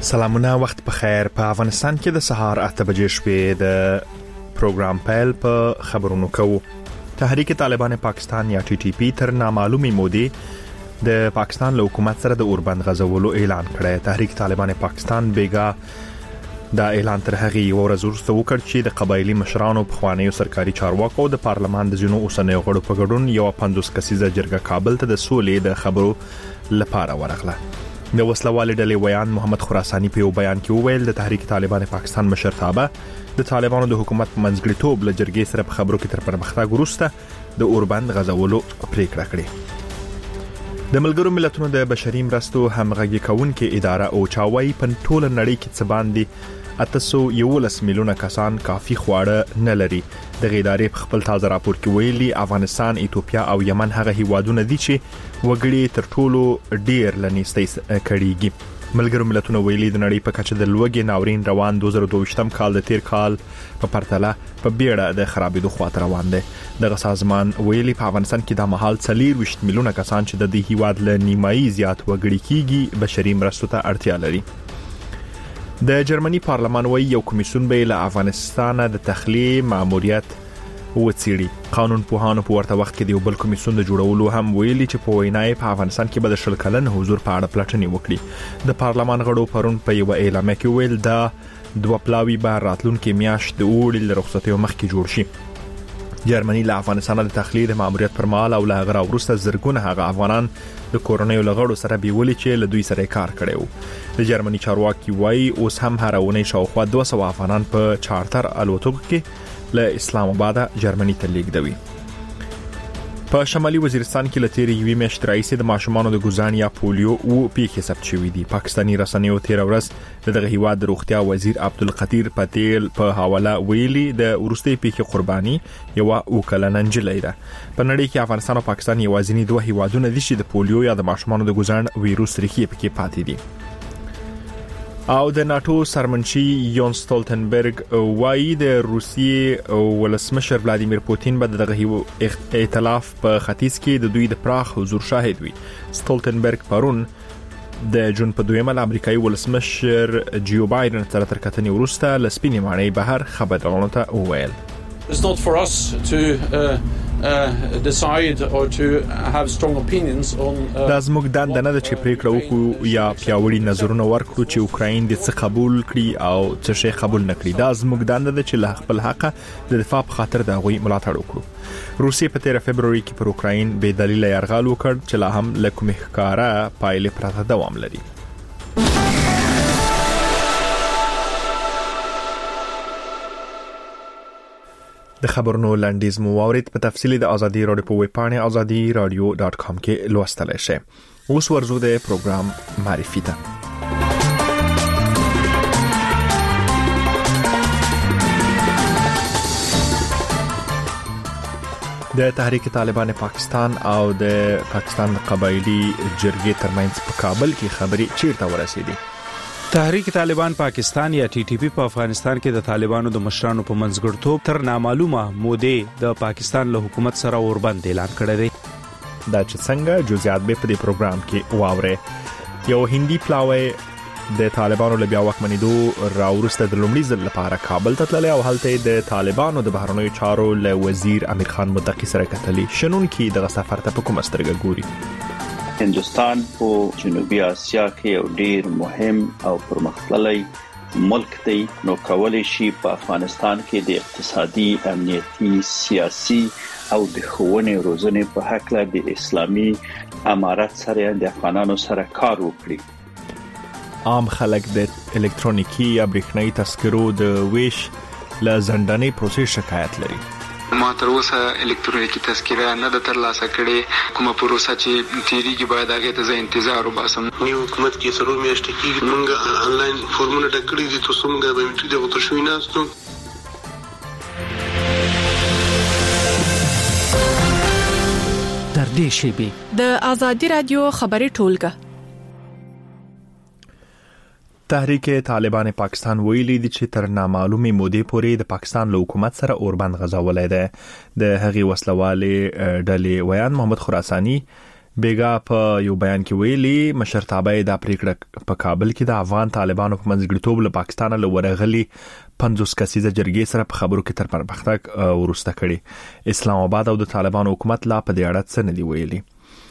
سلامونه، وخت په خیر. په افغانستان کې د سهار 8 بجې شپې د پروګرام پیل په خبرونو کوو. تحریک طالبان پاکستان یا TTP تر نامعلومې مودې د پاکستان له حکومت سره د اوربند غزولو اعلان کړی. تحریک طالبان پاکستان بیګا دا اعلان تر هغه یو ورځ وروسته وکړ چې د قبایلی مشرانو په خوانیو سرکاري چارواکو د پارلمان د ځینو اوسنیو غړو په ګډون یو 50 کسیزه جرګه کابل ته د سولې د خبرو لپاره ورغله. د وسلوال ډلې ویان محمد خراسانی په یو بیان کې وویل د تحریک طالبان پاکستان مشرتابه د طالبانو د حکومت په منځګړیتوب له جرګې سره په خبرو کې تر پرمختګ وروسته د اوربند غزولو پریکړه کړې. د ملګرو ملتونو د بشري مرستو همغږي کوونکې اداره او چاوي په ټوله نړۍ کې څه باندې 811 میلیونه کسان کافي خواړه نه لري. د ادارې په خپل تازه راپور کې ویلي افغانستان، ایتوپیا او یمن هغه هیوادونه دي چې وګړي تر ټولو ډیر لنیستي کړيږي. ملګرو ملتونو ویلي د نړۍ په کچه د لوګي ناورین روان 2022م کال د تیر کال په پرتله په بیړه د خرابېدو خواته روان دی. دغه سازمان ویلي په افغانستان کې د محل 23 میلیونه کسان چې د دې هیواد له نیمایي زیات وګړي کېږي بشري مرستو ته اړتیا لري. د جرمني پارلمان وایي یو کمیسیون به له افغانستان د تخلیه ماموریت وڅېړي. قانون پوهانو په ورته وخت کې د یو بل کمیسیون د جوړولو هم ویلي چې په وینای په افغانستان کې به د 10 کلن حضور په اړه پلټنې وکړي. د پارلمان غړو پرون په یو اعلامیه کې ویل دا دوه پلاوی به راتلونکي میاشت د اوړي له رخصتیو مخکې جوړ شي. جرمني له افغانستان د تخلیه د ماموریت پر مهال او له هغه وروسته زرګونه هغه افغانان د کورونیو لغړو سره بیولي چې له دوی سره کار کړي وو. د جرمني چارواکي وایي اوس هم هر اونۍ شاوخوا 200 افغانان په چارتر الوتکو کې له اسلام آباد جرمني ته لیږدوي. په شمالي وزیرستان کې لتيري یوې میاشتې راځي د ماشومانو د ګوزان یا پولیو او پیښې ثبت شوې دي. پاکستاني رسنیو تیر ورځ دغه هیواد د روغتیا وزیر عبدالقدیر پټیل په حواله ویلي د ورستي پیښې قرباني یو وکلن انجلۍ ده. په نړۍ کې افغانستان او پاکستان یوازینی دوه هیوادونه دي چې د پولیو یا د ماشومانو د ګوزان وایروس ریښې پکې پاتې دي. او د ناتو سرمنشي یون ستولتنبرګ وایي د روسیې ولسمشر ولادیمیر پوتین به دغه ائتلاف په ختیځ کې د دوی د پراخ حضور شاهد وي. ستولتنبرګ پرون د جون په دویمه امریکایي ولسمشر جو بایدن سره تر کتنې وروسته لسپینې ماڼۍ بهر خبرونه ته وویل. It's not for us to decide or to have strong opinions on دا زموږ دنده نه ده چې پریکړه وکړو یا پیاوړي نظرونه ورکړو چې اوکراین د څه قبول کړي او څه شی قبول نه کړي. دا زموږ دنده ده چې له خپل حق د دفاع په خاطر د غوي ملاتړ وکړو. روسیې په 13 فبرवरी کې پر اوکراین بې دلیل یرغل وکړ چې لا هم له کومه ښکارا پایلې پرته دوام لري. د خبرونو لنډیز مو واورید. په تفصیل د ازادي رادیو په ویب پاڼه azadi-radio.com کې لوستلای شئ. اوس ورزو د پروګرام معرفي ته. د تحریک طالبان پاکستان او د پاکستان قبایلی جرګې ترمنځ په کابل کې خبري چیرته ورسېدي. تحریک طالبان پاکستان یا TTP په افغانستان کې د طالبانو د مشرانو په منځګړیتوب تر نامعلومه مودې د پاکستان له حکومت سره اوربند اعلان کړی دی. دا چې څنګه جزئیات به په دې پروګرام کې واوري. یو هندي پلاوی د طالبانو له بیا واکمنېدو راورسته د لومړي ځل لپاره کابل ته تللی او هلته د طالبانو د بهرنیو چارو له وزیر امیر خان متقی سره کتلی. شنونکي دغه سفر ته په کومه سترګه ګوري؟ هندوستان په جنوبي اسیا کې یو ډیر مهم او پرمختللی ملک دی. نو کولای شي په افغانستان کې د اقتصادي، امنیتي، سیاسي او د ښوونې روزنې په حق له د اسلامي امارت سره د افغانانو سره کار وکړي. عام خلک د الکترونیکی یا برېښنايي تذکرو د ویش له ځنډنې پروسې شکایت لري. ما تر اوسه الکترونیکی تذکره نه د ترلاسه کړې. کومه پروسه چې تیریږي باید هغه ته زه انتظار وباسم. نیو حکومت کې سرور میاشتې کېږي موږ انلاین فورمونه ډک کړي دي تاسو موږ به میټری د وته شوي ناستو. در دې شیبي د ازادي رادیو خبري ټولګه. تحریک طالبان پاکستان ویلي دي چې تر نامعلومې مودې پورې د پاکستان له حکومت سره اوربند غزولای دی. د هغې وسلوالې ډلې ویان محمد خراسانی بیګا په یو بیان کې ویلي مشرتابه د پریکړه په کابل کې د افغان طالبانو په منځګړیتوب له پاکستان له ورغلي 50 کسیزه جرګې سره په خبرو کې تر پرمختګ ورسته کړي. اسلام آباد او د طالبانو حکومت لا په دې اړه څه نه دی ویلي.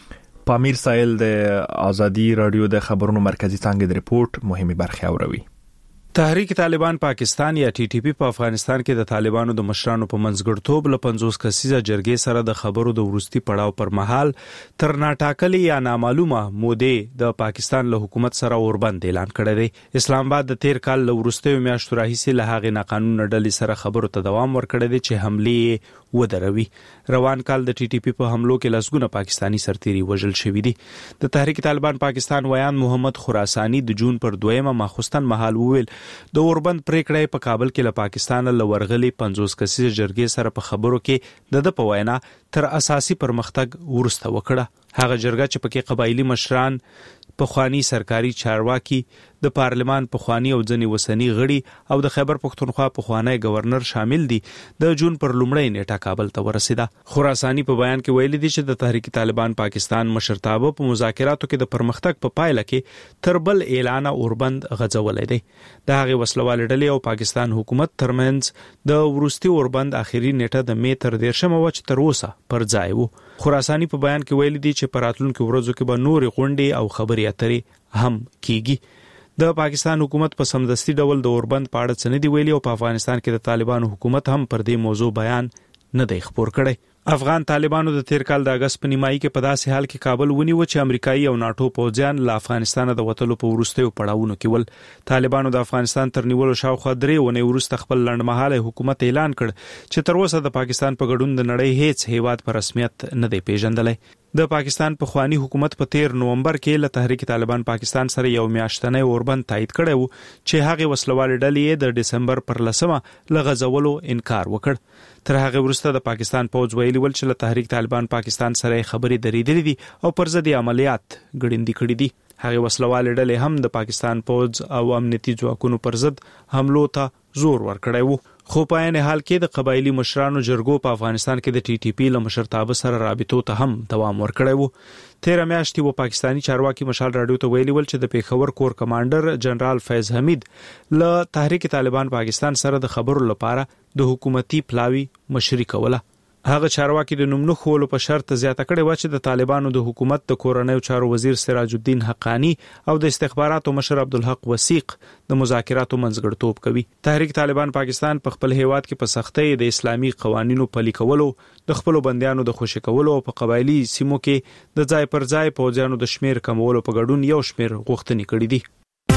پامیر سایل د آزادی رادیو د خبرونو مرکزی څنګه د ریپورت مهمه برخه اوري. تحریک طالبان پاکستان یا ټي ټي پی په افغانستان کې د طالبانو د مشرانو په منځګړیتوب له 50 کسیزه جرګې سره د خبرو د ورستي پړاو پر مهال تر ناټاکلي یا نامعلومه مودې د پاکستان له حکومت سره اوربند اعلان کړی دی. اسلام آباد د تیر کال له ورستیو میاشتو راهیسې له هغې ناقانونه ډلې سره خبرو ته دوام ورکړی دی چې حملې ودروي. روان کال د ټي ټي پی په حملو کې لسګونه پاکستانی سرتیري وژل شوي دي. د تحریک طالبان پاکستان ویان محمد خراسانی د جون پر 2 ماخوستن مهال وویل د اوربند پریکړه په کابل کې له پاکستان له ورغلي 50 کسیزه جرګې سره په خبرو کې د په وینا تر اساسي پرمختګ ورسته وکړه. هغه جرګه چې پکې قبایلی مشران، پخوانی سرکاري چارواکي، د پارلمان پخوانی او ځنی وسنی غړي او د خیبر پختونخوا پخوانی گورنر شامل دي د جون پر لومړی نیټه کابل ته ورسیده. خراسانی په بیان کې ویلي دي چې د تحریک طالبان پاکستان مشرتابه په مذاکراتو کې د پرمختګ په پایله کې تر بل اعلان اوربند غځولای دی. د هغې وسلوال ډلې او پاکستان حکومت ترمنځ د ورستي اوربند اخیری نیټه د می تر 13 و چې تر اوسه پر ځای وو. خراسانی په بیان کې ویلي دي چې په راتلونکو ورځو کې به نورې غونډې او خبرې اترې هم کیږي. د پاکستان حکومت په سمدستي ډول د اوربند په اړه څه نه دی ویلي او په افغانستان کې د طالبانو حکومت هم پر دې موضوع بیان نه دی خپور کړی. افغان طالبانو د تیر کال د اگست په نیمایي کې په داسې حال کې کابل ونیو چې امریکایي او ناتو پوځیان له افغانستان د وټلو په وروستیو پړاوونو کې ول. طالبانو د افغانستان تر نیولو شاوخوا 3 ونې وروسته خپل لنډمهاله حکومت اعلان کړ چې تر اوسه د پاکستان په ګډون د نړۍ هیڅ هیواد په رسمیت نه دی پیژندلی. د پاکستان پخوانی حکومت په 13 نومبر کې له تحریک طالبان پاکستان سره یو میاشتنی اوربند تایید کړی وو چې هغه وسلوال ډلې د دسمبر پر 10 لغځولو انکار وکړ. تر هغه وروسته د پاکستان پوځ ویلي ول چې له تحریک طالبان پاکستان سره خبرې درېدلې دي او پر ضد عملیات ګړندي کړي دي. هغه وسلوال ډلې هم د پاکستان پوځ او امنیتي ځواکونو پر ضد حملو ته زور ورکړی وو. خو په عین حال کې د قبایلی مشرانو جرګو په افغانستان کې د ټي ټي پی له مشرتابه سره رابطو ته هم دوام ورکړی وو. 13 میاشتې و پاکستانی چارواکي مشال رادیو ته ویلي ول چې د پیښور کور کمانډر جنرال فیض حمید له تحریک طالبان پاکستان سره د خبرو لپاره د حکومتي پلاوی مشري کوله. هغه چارواکي د نوم نه خولو په شرط زیاته کړي و چې د طالبانو د حکومت د کورنیو چارو وزیر سراج الدین حقانی او د استخباراتو مشر عبدالحق وثیق د مذاکراتو منځګړیتوب کوي. تحریک طالبان پاکستان په خپل هیواد کې په سختۍ د اسلامي قوانینو پلي کولو، د خپل بندیانو د خوشي کولو او په قبایلی سیمو کې د ځای پر ځای پوځیانو د شمیر کمولو په ګډون یو شمیر غوښتنې کړې دي.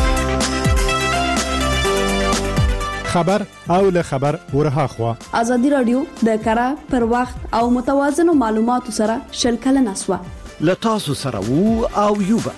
خبر او له خبر ورها خوا ازادي رادیو د کara پر وخت او متوازن معلوماتو سره شلکل نسوه له تاسو سره وو او یوبا.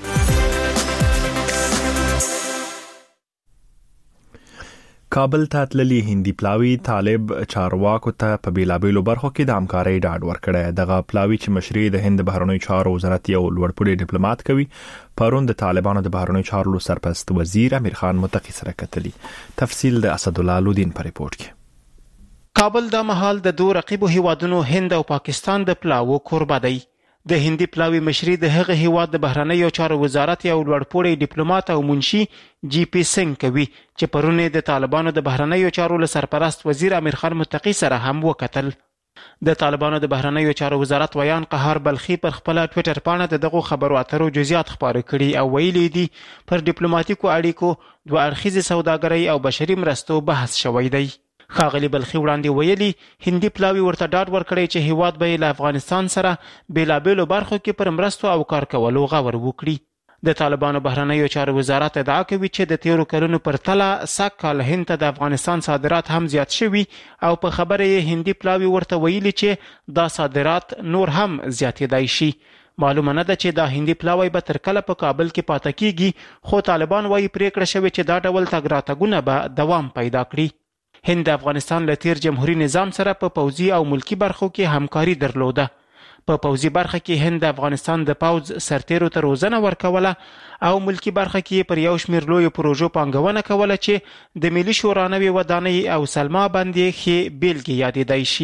کابل ته تللی هندي پلاوی طالب چارواکو ته په بیلابیلو برخو کې د همکارۍ ډاډ ورکړی. دغه پلاوی چې مشري د هند بهرنیو چارو وزارت یو لوړپوړی ډیپلوماټ کوي پرون د طالبانو د بهرنیو چارو سرپرست وزیر امیر خان متقی سره کتلی. تفصیل د اسدالله لودین په ریپورت کې. کابل د محل د دوه رقیبو هیوادونو هند او پاکستان د پلاوو کوربه دی. د هندي پلاوی مشري د هغه هیواد د بهرنیو چارو وزارت یو لوړپوړی ډیپلوماټ او منشي جی پی سنگ کوي چې پرونه د طالبانو د بهرنیو چارو سرپرست وزیر امیر خان متقی سره هم وکتل. د طالبانو د بهرنیو چارو وزارت ویان قهار بلخي پر خپل ټوئیټر باندې دغه خبرو اترو جزئیات خبرې کړي او ویلي دي پر ډیپلوماټیکو اړیکو دوه اړخیزه سوداګرۍ او بشري مرستو بحث شوی دی. خاغلی بلخي وړاندې ویلي هندي پلاوی ورته ډاډ ورکړی چې هیواد به له افغانستان سره بیلابیلو برخو کې پر مرستو او کار کولو غور وکړي. د طالبانو بهرنیو چارو وزارت ادعا کوي چې د 13 کلونو پر تله سږ کال هند ته د افغانستان صادرات هم زیات شوي او په خبره یې هندي پلاوی ورته ویلي چې دا صادرات نور هم زیاتېدای شي. معلومه نه ده چې دا هندي پلاوی به تر کله په کابل کې پاتې کیږي، خو طالبان وايي پریکړه شوې چې دا ډول تګ راتګونه به دوام پیدا کړي. هند د افغانستان له تیر جمهوریت نظام سره په پوځي او ملکی برخو کې همکاري درلوده. په پوځي برخه کې هند د افغانستان د پوځ سرتیرو ته روزنه ورکوله او ملکی برخه کې پر یو شمېر لویو پروژو پانګونه کوله چې د ملي شورا نوې ودانۍ او سلما باندې ښې بیلګې یادېدای شي.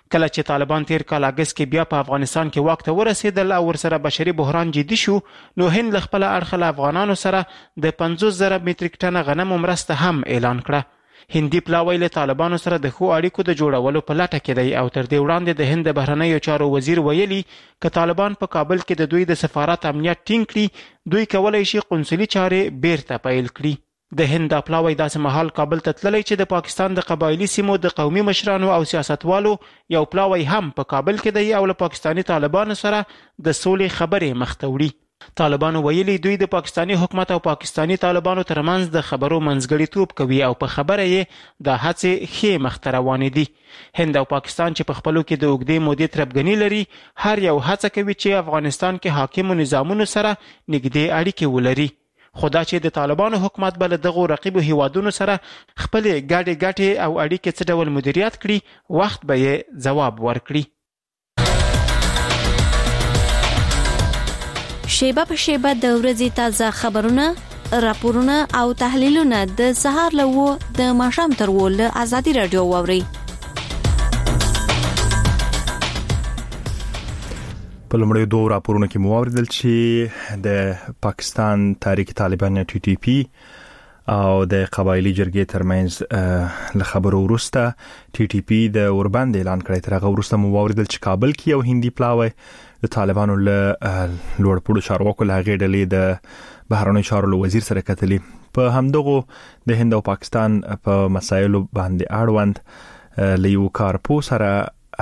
کله چې طالبان تیر کال اگست کې بیا په افغانستان کې واک ته ورسېدل او ورسره بشري بحران جدي شو، نو هند له خپل اړخه له افغانانو سره د 50,000 متریک ټنه غنمو مرسته هم اعلان کړه. هندي پلاوی له طالبانو سره د ښو اړیکو د جوړولو په لټه کې دی او تر دې وړاندې د هند د بهرنیو چارو وزیر ویلي که طالبان په کابل کې د دوی د سفارت امنیت ټینګ کړي، دوی کولی شي قونسلي چارې بیرته پیل کړي. د هند پلاوی داسې مهال کابل ته تللی چې د پاکستان د قبایلی سیمو د قومي مشرانو او سیاستوالو یو پلاوی هم په کابل کې دی او له پاکستاني طالبانو سره د سولې خبرې مخ ته وړي. طالبانو ویلي دوی د پاکستاني حکومت او پاکستاني طالبانو ترمنځ د خبرو منځګړیتوب کوي او په خبره یې د هڅې ښې مخ ته روانې دي. هند او پاکستان چې په خپلو کې د اوږدې مودې تربګني لري، هر یو هڅه کوي چې افغانستان کې حاکمو نظامونو سره نږدې اړیکې ولري. خو دا چې د طالبانو حکومت به له دغو رقیبو هیوادونو سره خپلې ګټې او اړیکې څه ډول مدیریت کړي، وخت به یې ځواب ورکړي. شیبه په شیبه د ورځې تازه خبرونه، راپورونه او تحلیلونه د سهار له 9 د ماښام تر 10 له ازادي رادیو واورئ. په لومړیو دوه راپورونو کې مو واوریدل چې د پاکستان تحریک طالبان یا ټي ټي پی او د قبایلی جرګې ترمنځ له خبرو وروسته ټي ټي پی د اوربند اعلان کړی. تر هغه وروسته مو واوریدل چې کابل کې یو هندي پلاوی د طالبانو له لوړپوړو چارواکو له هغې ډلې د بهرنیو چارو له وزیر سره کتلي. په همدغو د هند او پاکستان په مسایلو باندې اړوند له یو کارپو سره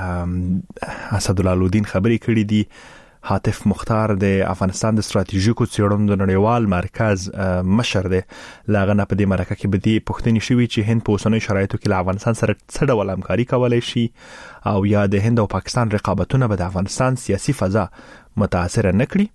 اسدالله خبرې کړې دي. حاتف مختار د افغانستان د ستراتیژیکو څېړنو د نړیوال مرکز مشر دی. لاغه نه په دې مرکه کې به دې پوښتنې شوې چې هند په اوسنیو شرایطو کې له افغانستان سره څه ډول همکاري کولی شي او یا د هند او پاکستان رقابتونه به د افغانستان سیاسي فضا متاثر نه کړي.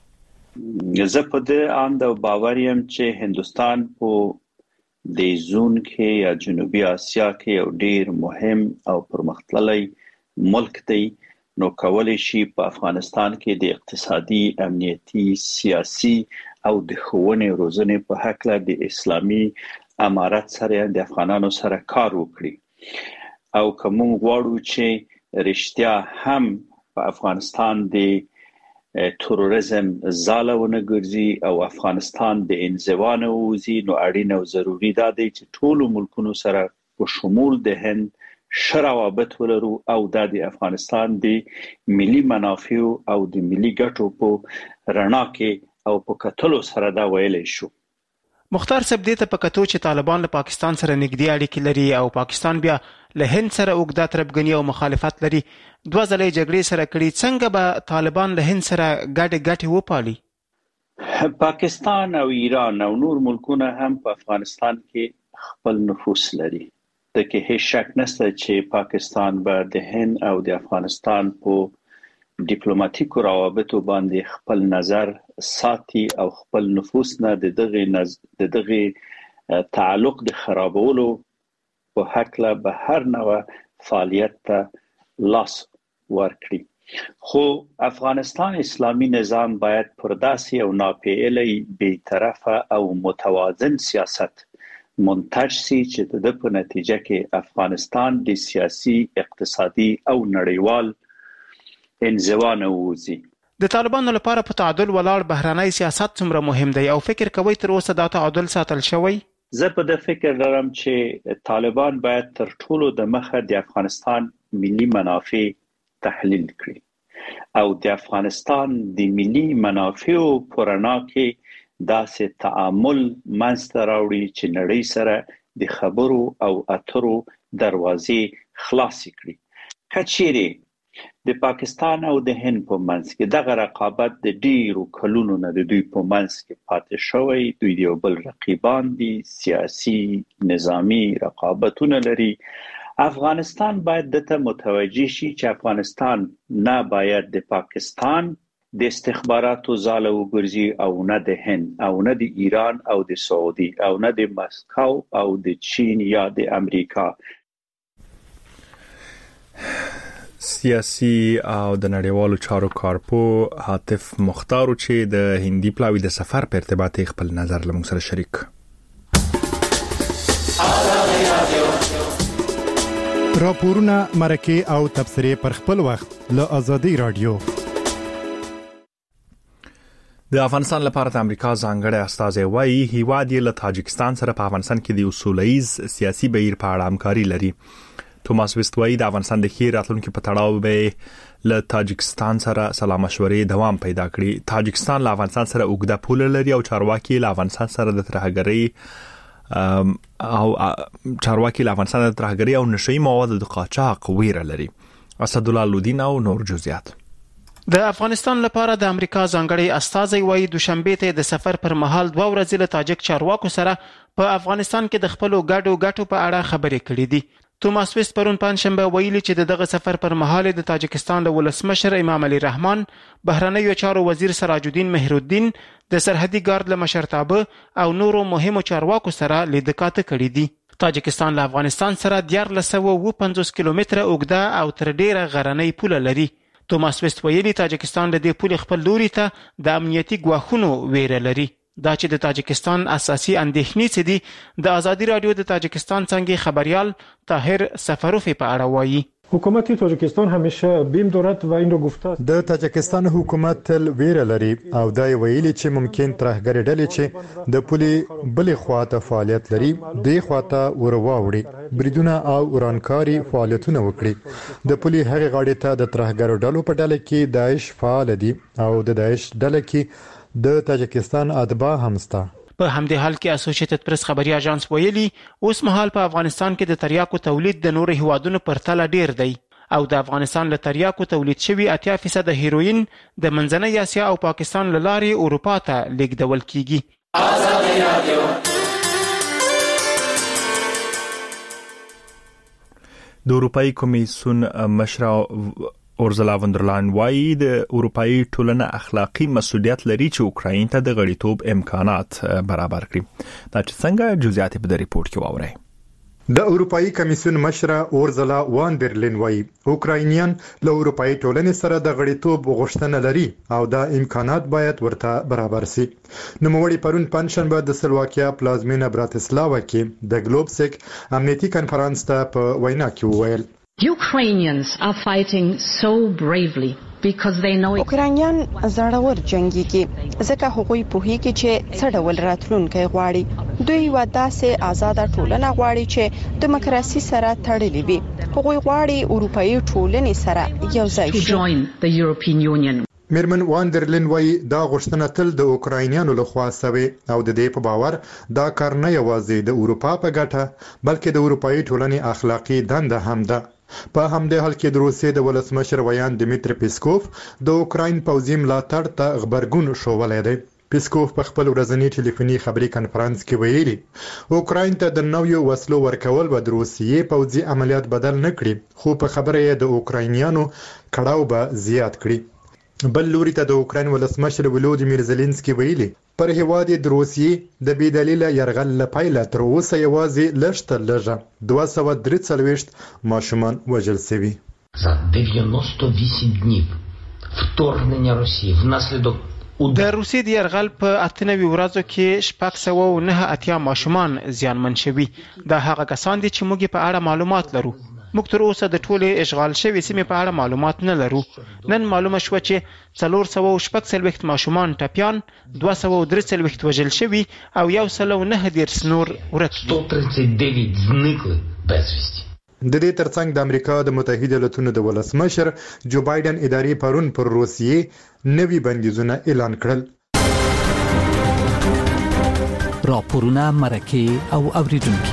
زه په دې اند او باور یم چې هندوستان په د زون کې یا جنوبي اسیا کې یو ډیر مهم او پرمختللی ملک دی، نو کولی شي په افغانستان کې د اقتصادي، امنیتي، سیاسي او د ښوونې روزنې په هکله د اسلامي امارت سره د افغانانو سره کار وکړي. او که موږ غواړو چې رښتیا هم په افغانستان د تروریزم ځاله ونه ګرځي او افغانستان د انزوا نه ووځي، نو اړین او ضروري ده چې ټولو ملکونو سره په شمول د هند ښه روابط ولرو او د افغانستان د ملي منافعو او د ملي ګټو په رڼا کې او په کتلو سره دا ویلی شو. مختار صاحب دې ته په کتو چې طالبان له پاکستان سره نږدې اړیکې لري او پاکستان بیا له هند سره اوږده تربګني او مخالفت لري، دوه ځلې جګړې سره کړي، څنګه به طالبان له هند سره ګټې وپالي؟ پاکستان او ایران او نور ملکونه هم په افغانستان کې خپل نفوذ لري. د کې هیڅ شک نشته چې پاکستان به د هند او د افغانستان په ډیپلوماټیکو روابطو باندې خپل نظر ساتي او خپل نفوذ نه د دغه تعلق د خرابولو په هکله به هر نوع فعالیت ته لاس ورکړي. خو افغانستان اسلامي نظام باید پر داسې او ناپیلی بی‌طرفه او متوازن سیاست منتج سي چې د په نتیجه کې افغانستان د سیاسي، اقتصادي او نړیوال انزوا نه ووځي. د طالبانو لپاره په تعادل ولاړ بهرنی سیاست څومره مهم دی او فکر کوي تر اوسه دا تعادل ساتل شوی؟ زه په دې فکر لرم چې طالبان باید تر ټولو د مخه د افغانستان ملي منافع تحلیل کړي او د افغانستان د ملي منافعو په رڼا کې داسې تعامل منځته راوړي چې نړۍ سره د خبرو او اترو دروازې خلاصې کړي. که چیرې د پاکستان او د هند په منځ کې دغه رقابت د ډیرو کلونو نه د دوی په منځ کې پاتې شوی، دوی د یو بل رقیبان دي، سیاسي، نظامی رقابتونه لري، افغانستان باید دته متوجه شي چې افغانستان نه باید د پاکستان د استخباراتو ځاله وګرځي او نه د هند او نه د ایران او د سعودي او نه د مسکو او د چین یا د امریکا. سیاسي او د نړیوالو چارو کارپو حاتف مختار چې د هندي پلاوی د سفر په ارتباط خپل نظر لمون سره شریک. راپورونه مرکه او تبصرې پر خپل وخت له ازادي رادیو. د افغانستان لپاره د امریکا ځانګړی استازی وایي هیواد یې له تاجکستان سره په افغانستان کې د اصولایز سیاسي بهیر په اړه همکاري لري. توماس ویست وایي د افغانستان د ښې راتلونکي په تړاو به له تاجکستان سره سلا مشورې دوام پیدا کړي. تاجکستان له افغانستان سره اوږده پوله لري او چارواکي له افغانستان سره د ترهګرۍ او نشئی موادو د قاچاق ویره لري. اسد الله لودین او نور جزئیات. د افغانستان لپاره د امریکا ځانګړی استازی وایي دوشنبه ته د سفر پر مهال 2 ورځې له تاجک چارواکو سره په افغانستان کې د خپل ګټو په اړه خبرې کړې دي. توماس ویست پرون پنځشنبه ویلي چې دغه سفر پر مهال د تاجکستان له ولسمشر امام علي رحمان، بهرنیو چارو وزیر سراج الدین مهرالدین، د سرحدي ګارد له مشرتابه او نورو مهمو چارواکو سره لیدکاته کړې دي. تاجکستان له افغانستان سره 1450 کیلومتره اوږده او تر ډیره غرنۍ پوله لري. توماس ویست ویلي تاجکستان له دې پولې خپل لوري ته د امنیتي ګواښونو ویره لري. دا چې د تاجکستان اساسي اندېښنې څه دي د ازادي رادیو د تاجکستان څنګه خبريال طاهر سفروف په اړه وایي. حکومت تاجکستان همیشه بیم دارد و این رو گفته است. د تاجکستان حکومت تل ویره لري او دا ویلي چې ممکن ترهګر ډلې چې د پولې بلې خواته فعالیت لري د خواته ورواوړي بریدونه او ورانکاري فعالیتونه وکړي. د پولې هغه غاړې ته د ترهګر ډلو په ډله کې داعش فعال دي او د داعش ډله کې د تاجکستان اتباع هم سته. په همدې حال کې اسوسییټډ پریس خبري اژانس ویلي اوس مهال په افغانستان کې د تریاکو تولید د نورو هیوادونو پر تله ډیر دی او د افغانستان له تریاکو تولید شوی 80% هیروین د منځنۍ اسیا او پاکستان له لارې اروپا ته لیږدول کیږي. ازادي رادیو د اروپאי کمیسیون مشر اورزلا وندرلاین وایي د اروپאי ټولنه اخلاقی مسؤلیت لري چې اوکراین ته د غړیتوب امکانات برابر کړي. دا چې څنګه جزئیات په د ریپورت کې واورئ. د اروپאי کمیسیون مشر اورزلا وندرلاین وایي اوکراینیان له اروپאי ټولنې سره د غړیتوب غوښتنه لري او دا امکانات باید ورته برابر شي. نوموړي پرون پنځشنبه د سلواکیا پلازمینه براتسلاوا کې د ګلوبسک امنیتي کانفرنس ته په وینا کې وویل Ukrainians are fighting so bravely because they know اوکراینیان زړور جنگيږي ځکه هغوی پوهیږي چې څه ډول راتلونکی غواړي. دوی یو داسې آزاد ټولنه غواړي چې دیموکراسي سره تړلې وي. هغوی غواړي اروپאי ټولنې سره یو ځای شي. میرمن واندرلین وایي دا غوښتنه تل د اوکراینیانو لخوا شوې او د دې په باور دا کار نه یوازې د اروپا په ګټه بلکې د اروپאי ټولنې اخلاقی دنده هم ده. په همدې حال کې د روسیې د ولسمشر ویان دمیتری پیسکوف د اوکراین پوځي ملاتړ ته خبرګون شوولی دی. پیسکوف په خپل ورځنی ټلیفوني خبري کانفرنس کې ویلي اوکراین ته د نویو وسلو ورکول به د روسیې پوځي عملیات بدل نه کړي خو په خبره یې د اوکراینیانو کړهو به زیات کړي. بل لوري ته د اوکراین ولسمشر ولودیمیر زيلنسکي ویلي پر هیواد د روسیې د بې دلیله یرغل لپاره تر اوسه یوازې لږ 243 ماشومان وژل شوي. За 98 днів вторгнення Росії внаслідок د روسیې د یرغل په 98 ورځو کې 609 ماشومان زیانمن شوي. دا هغه کسان دي چې موږ په اړه معلومات لرو. موږ تر اوسه د ټولې اشغال شوی سیمې په اړه معلومات نه لرو. نن معلومه شو چې 446 ماشومان ټپيان، 243 وژل شوي او 109 نور ورک دي. 139 зникли безвісті. د دې ترڅنګ د امریکا د متحده ایالاتونو د ولسمشر جو بایدن اداري پرون پر روسیې نوي بندیزونه اعلان کړل. راپورونه مرکه او اوریدونکو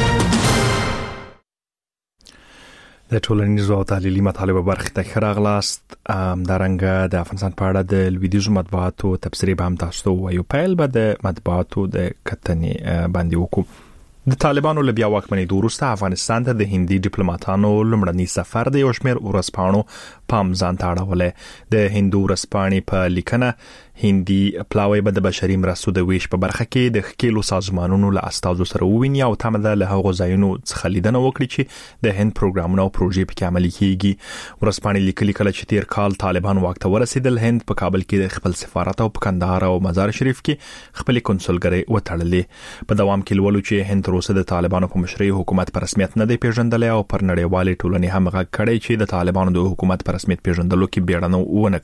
د ټولنیزو او تحلیلي مطالبه برخه ته خراغلاست. درنګ د افغانستان په اړه د لویدیزو مطبوعاتو تبصرې به هم تاسو ته وایو. پیل به د مطبوعاتو د کتنې باندې وکړو. د طالبانو له بیا واکمنۍ وروسته افغانستان ته د هندي ډیپلوماټانو لومړنی سفر د یو شمېر ورځپاڼو پام ځان ته اړولې د هندو ورځپاڼې په لیکنه هندي پلاوی به د بشري مرستو د ویش په برخه کې د ښکېلو سازمانونو له استازو سره وویني او تمه ده له هغو ځایونو څخه لیدنه وکړي چې د هند پروګرامونه او پروژې پکې عملي کیږي. ورځپاڼې لیکلي کله چې تیر کال طالبان واک ته ورسېدل هند په کابل کې د خپل سفارت او په کندهار او مزار شریف کې خپل کنسولګرۍ وتړلې. په دوام کې لولو چې هند تر اوسه د طالبانو په مشرۍ حکومت په رسمیت نه دی پیژندلی او پر نړیوالې ټولنې هم غږ کړی چې د طالبانو د حکومت په رسمیت پیژندلو کې بیړه ونه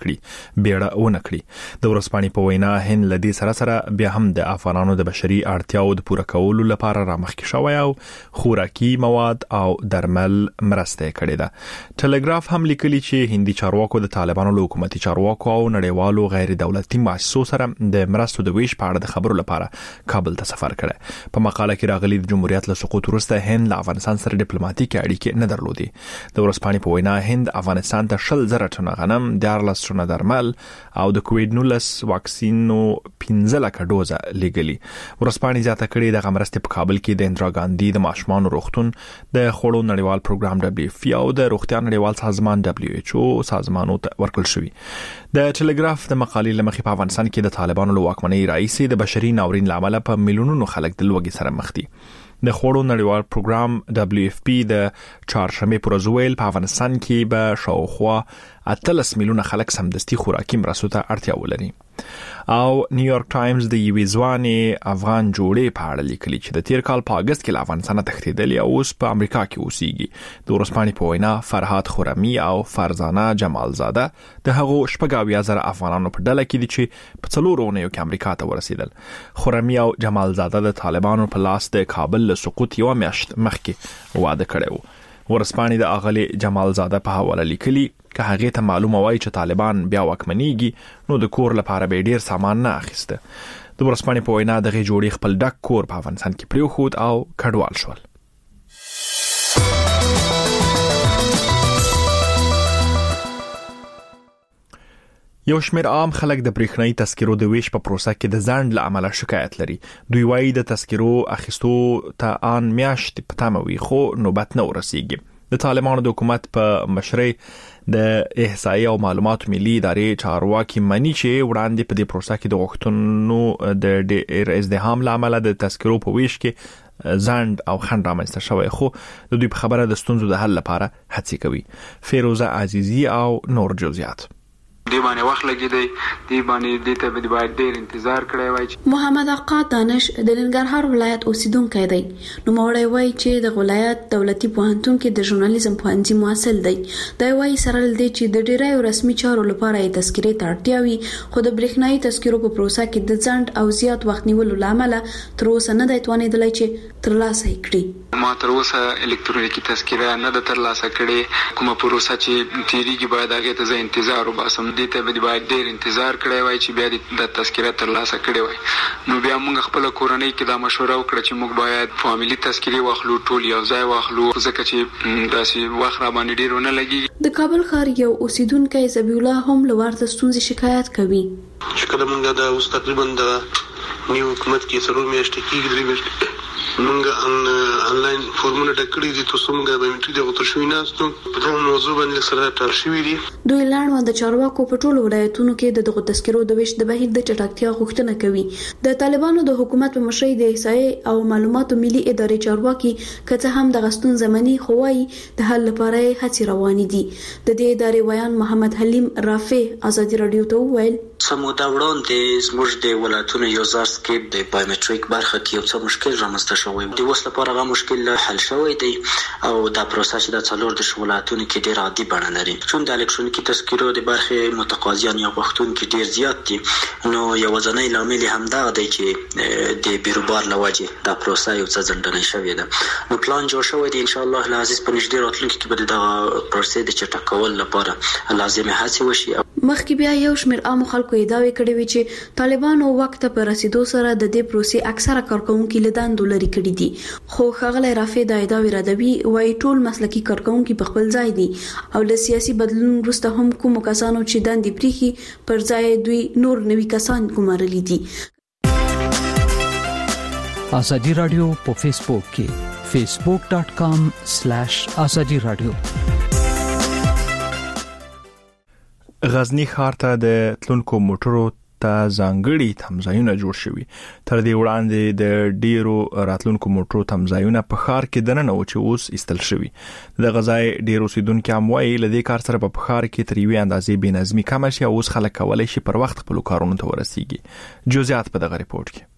کړي. د ورځپاڼې په وینا هند لدی سره بیا هم د افغانانو د بشري اړتیاو د پوره کولو لپاره رامخکې شوی او خوراکي مواد او درمل مرسته کړې ده. ټلګراف هم لیکلي چې هندي چارواکو د طالبانو له حکومتي چارواکو او نړیوالو غیر دولتي مؤسسو سره د مرستو د ویش په اړه د خبرو لپاره کابل ته سفر کړی. په مقاله کې راغلي د جمهوریت له سقوط وروسته هند له افغانستان سره ډیپلوماټیکي اړیکې نه درلودې. د ورځپاڼې په وینا هند افغانستان ته 10,000 ټنه غنم، 14 ټنه درمل او د کووډ-19 واکسینو 15 لک ډوزه لګلي. ورځپاڼې زیاته کړې د غمرستې په کابل کې د اندرا ګاندی د ماشومان روغتون، د خوړو نړیوال پروګرام WFP او د روغتیا نړیوال سازمان WHO سازمانونو ته ورکړل شوی. د ټلګراف د مقالې لمخې په افغانستان کې د طالبانو له واکمنۍ راځي د بشري ناورین لامل په میلیونونو خلک د لوږې سره مخ دي. د خوړو نړیوال پروګرام WFP د چهارشنبې پر ورځ ویل په افغانستان کې به شاوخوا 18 میلیونه خلک سمدستي خوراکي مرستو ته اړتیا ولري. او نیویارک ټایمز د یوې ځوانې افغان جوړې په اړه لیکلي چې د تیر کال په اگست کې له افغانستانه تښتېدلې او اوس په امریکا کې اوسېږي. د ورځپاڼې په وینا فرهاد خرمی او فرزانه جمالزاده د هغو 80,000 افغانانو په ډله کې دي چې په 4 اونیو کې امریکا ته ورسېدل. خرمی او جمالزاده د طالبانو په لاس د کابل له سقوط یو میاشت مخکې واده کړی و. ورځپاڼې د اغلی جمالزاده په حواله لیکلي که هغه ته معلومه وای چې طالبان بیا واکمنېږي نو د کور لپاره به ډیر سامان نه اخیسته. د ورځپاڼې په وینا دغه جوړې خپل ډک کور په افغانستان کې پریوخود او کډوال شول. یو شمېر عام خلک د برېښنايي تذکرو د ویش په پروسه کې د ځنډ له امله شکایت لري. دوی وایي د تذکرو اخیستو ته آن میاشت په تمه وي خو نوبت نه ورسیږي. د طالبانو د حکومت په مشرۍ د احصایې او معلوماتو ملي ادارې چارواکي مني چې وړاندې په دې پروسه کې د غوښتنو د ډېر ازدحام له امله د تذکرو په ویش کې ځنډ او خنډ رامنځته شوی خو د دوی په خبره د ستونزو د حل لپاره هڅې کوي. فیروزه عزیزی او نور جزئیات. دی باندې وخت لګیدي، دی باندې د ته به باید ډیر انتظار کړی وای. محمد آقا دانش د ننګرهار ولایت اوسیدونکی دی. نو موري وای چې د ولایت دولتي پوهنتون کې د ژورنالیزم پوهنځي محصل دی. دا وای سره لدی چې د ډیرای رسمي چارو لپاره یې تذکرې ته اړتیا وي خو د برېښنايي تذکرو په پروسه کې د ځنډ او زیات وخت نیولو لامل تر اوسه نه دی توانیدلی چې ترلاسه کړي. ما تر اوسه الکترونیکی تذکره نه د ترلاسه کړي. کومه پروسه چې تیریږي باید هغه ته انتظار وباسم. دې ته به باید ډیر انتظار کړی وای چې بیا د تذکره ترلاسه کړي وای. نو بیا موږ خپل کورنۍ کې دا مشوره وکړه چې موږ باید فاميلي تذکره واخلو، ټول یو ځای واخلو ځکه چې داسې وخت را باندې ډیر نه لګي. د کابل ښار یو اوسیدونکی زبی الله هم له ورته ستونزې شکایت کوي. چې کله موږ دا اوس تقریبا د نیو حکومت کې سره میاشتې کې درې میاشتې موږ آنلاین فورمونه ډکړي دي تاسو موږ به میټری د غوښتل شوی ناستو په دغه موضوع باندې سره ټاکل شوی دي. دوی لاړ د چارواکو په ټولو ولایتونو کې دغه تذکرو د ویش د بهیر د چټکتیا غوښتنه کوي. د طالبانو د حکومت په مشرۍ د احصایې او معلوماتو ملي ادارې چارواکي کته هم د غستون زمانی خوای د حل لپاره هڅې روانې دي. د دې ادارې ویان محمد حلیم رافع ازادي رادیو ته وویل سمودا وړاندې زموږ د ولایتونو یو ځار سکیپ د بایومټریک برخه کې یو څه مشکل رامنځته شوی. د اوس لپاره هغه مشکل حل شوی دی او دا پروسه چې د څلور د ولایتونو کې ډیر عادي بڼه لري. چون د الکترونیکی تذکرو د برخه متقاضیان یا غوښتونکي ډیر زیات دي نو یو ځنۍ لامل هم دا دی چې د بیروبار لوجه دا پروسه یو څه ځنډنه شوې ده. نو پلان جوړ شوی دی ان شاء الله العزیز په نږدې راتلونکي کې به دا پروسه د چټکول لپاره لازمه هڅه وشي. مخکې بیا یو شمېر عام خلکو ادعا کړې وي چې طالبانو وخت په رسیدو سره د دې پروسې اکثره کارکونکو له دندو لري کړي دي خو خغلی رافع د ادعا ردوي وایي ټول مسلکي کارکونکو په خپل ځای دي او له سیاسي بدلون وروسته هم کوم کسانو چې دندې پریخي پر ځای دوی نور نوي کسان ګمارلي دي. ازادي رادیو په فیسبوک کې facebook.com/azadi radio غزنی ښار ته د تلونکو موټرو ته ځانګړي تمځایونه جوړ شوي. تر دې وړاندې د ډیرو راتلونکو موټرو تمځایونه په ښار کې دننه و چې اوس ایستل شوي. د غزای ډیر اوسیدونکو هم وایي لدې کار سره په ښار کې تر یوې اندازې بې نظمي کم شي او اوس خلک کولای شي پر وخت خپل کارونو ته ورسیږي. جزئیات په دغه ریپورت کې.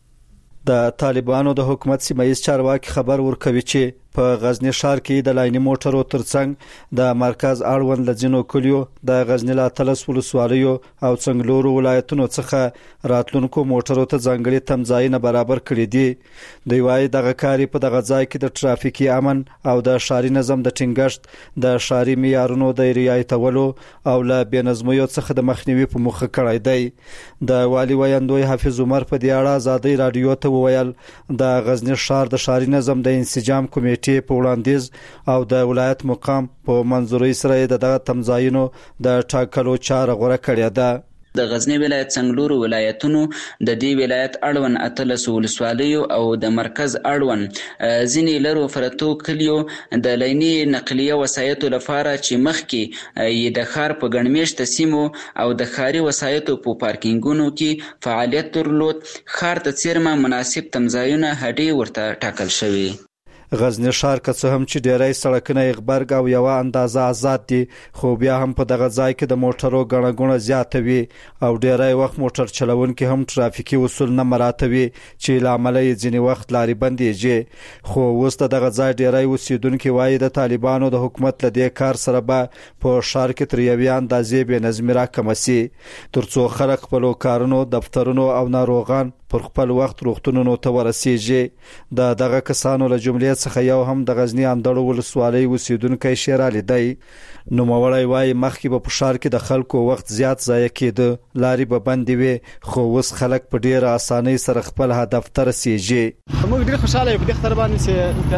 د طالبانو د حکومت سیمایي چارواکي خبر ورکوي چې په غزنی ښار کې د لایني موټرو ترڅنګ د مرکز اړوند لځینو کلیو د غزنی لاتلس ولسوالیو او څنګلورو ولایتونو څخه راتلونکو موټرو ته ځانګړي تمځایونه برابر کړي دي. دوی وايي دغه کاری په دغه ځای کې د ټرافیکي امن او د ښاري نظم د ټینګښت د ښاري معیارونو د رعایتولو او له بېنظمیو څخه د مخنیوي په موخه کړی دی. د والي ویاندوی حافظ عمر په دې اړه ازادي رادیو ته وویل د غزنی ښار د ښاري نظم د انسجام کمیټې په وړاندیز او د ولایت مقام په منځوري سره د تمځایونو د ټاکلو چاره غوړه کړې ده. د غزنی ولایت څنګلورو ولایتونو د دې ولایت اړوند اتلس ولسوالیو او د مرکز اړوند ځینې لرو فراتو کلیو د لیني نقلیه وسایطو لپاره چې مخکې د ښار په ګڼمېشته سیمو او د ښاري وسایطو په پارکینګونو کې فعالیت درلود، ښار ته څیرمه مناسب تمځایونه هډې ورته ټاکل شوي. غزنی ښار که څه هم چې ډیری سړکونه غبرګ او یو اندازه آزاد دي، خو بیا هم په دغه ځای کې د موټرو ګڼه ګوڼه زیاته وي او ډیری وخت موټر چلونکي هم ترافیکي اصول نه مراعاتوي چې له امله یې ځینې وخت لارې بندېږي. خو اوس دغه ځای ډیری اوسیدونکي وایي د طالبانو د حکومت له دې کار سره به په ښار کې تر یوې اندازې بې نظمي راکمه سي، ترڅو خلک خپلو کارونو، دفترونو او ناروغان پر خپل وخت روغتونونو ته ورسیږي. دغه کسانو له جملې څخه یو هم د غزنی اندړو ولسوالۍ اوسیدونکی شیرالی دی. نوموړی وایي مخکې به په ښار کې د خلکو وخت زیات ضایع کېده، لارې به بندې وي، خو اوس خلک په ډېره اسانۍ سره خپل هدف ته رسیږي. موږ ډېر خوشاله یو په دې خبره باندې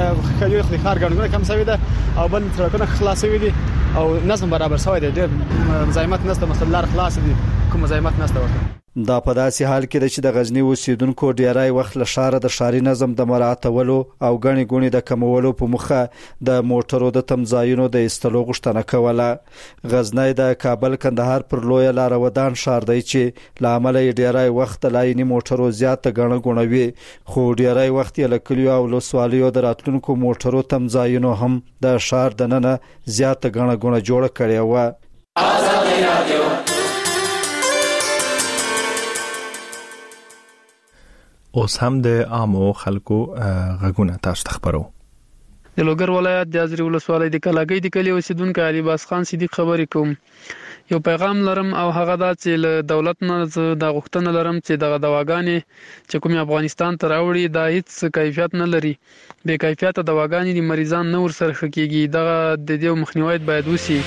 چې د ښار ګڼه کم شوې ده او بند سړکونه خلاص شوي دي او نظم برابر شوی دی، ډېر مزاحمت نشته، مثلا لار خلاص دي، کوم مزاحمت نشته ورته. دا په داسې حال کې ده چې د غزنی اوسیدونکو ډیری وخت له ښاره د ښاري نظم د مراعاتولو او ګڼې ګوڼې د کمولو په موخه د موټرو د تمځایونو د ایستلو غوښتنه کوله. غزنی د کابل کندهار پر لویه لاره ودان ښار دی چې له امله یې ډیری وخت د لایني موټرو زیاته ګڼه ګوڼه وي، خو ډیری وخت یې له کلیو او ولسوالیو د راتلونکو موټرو تمځایونو هم د ښار دننه زیاته ګڼه ګوڼه جوړه کړې وه. ازادي رادیو اوس هم د عامو خلکو غږونه تاسو ته خبرو. د لوګر ولایت د ازری ولسوالۍ د کلاګۍ د کلی اوسیدونکو علي باز خان صدیق خبرې کوم. یو پیغام لرم او هغه دا چې له دولت نه د غوښتنه لرم چې دغه دواګانې چې کوم افغانستان ته راوړي دا هیڅ کیفیت نه لري، بې کیفیته دواګانې د مریضان نه ورسره ښه کېږي، دغه د دې مخنیوی باید وشي.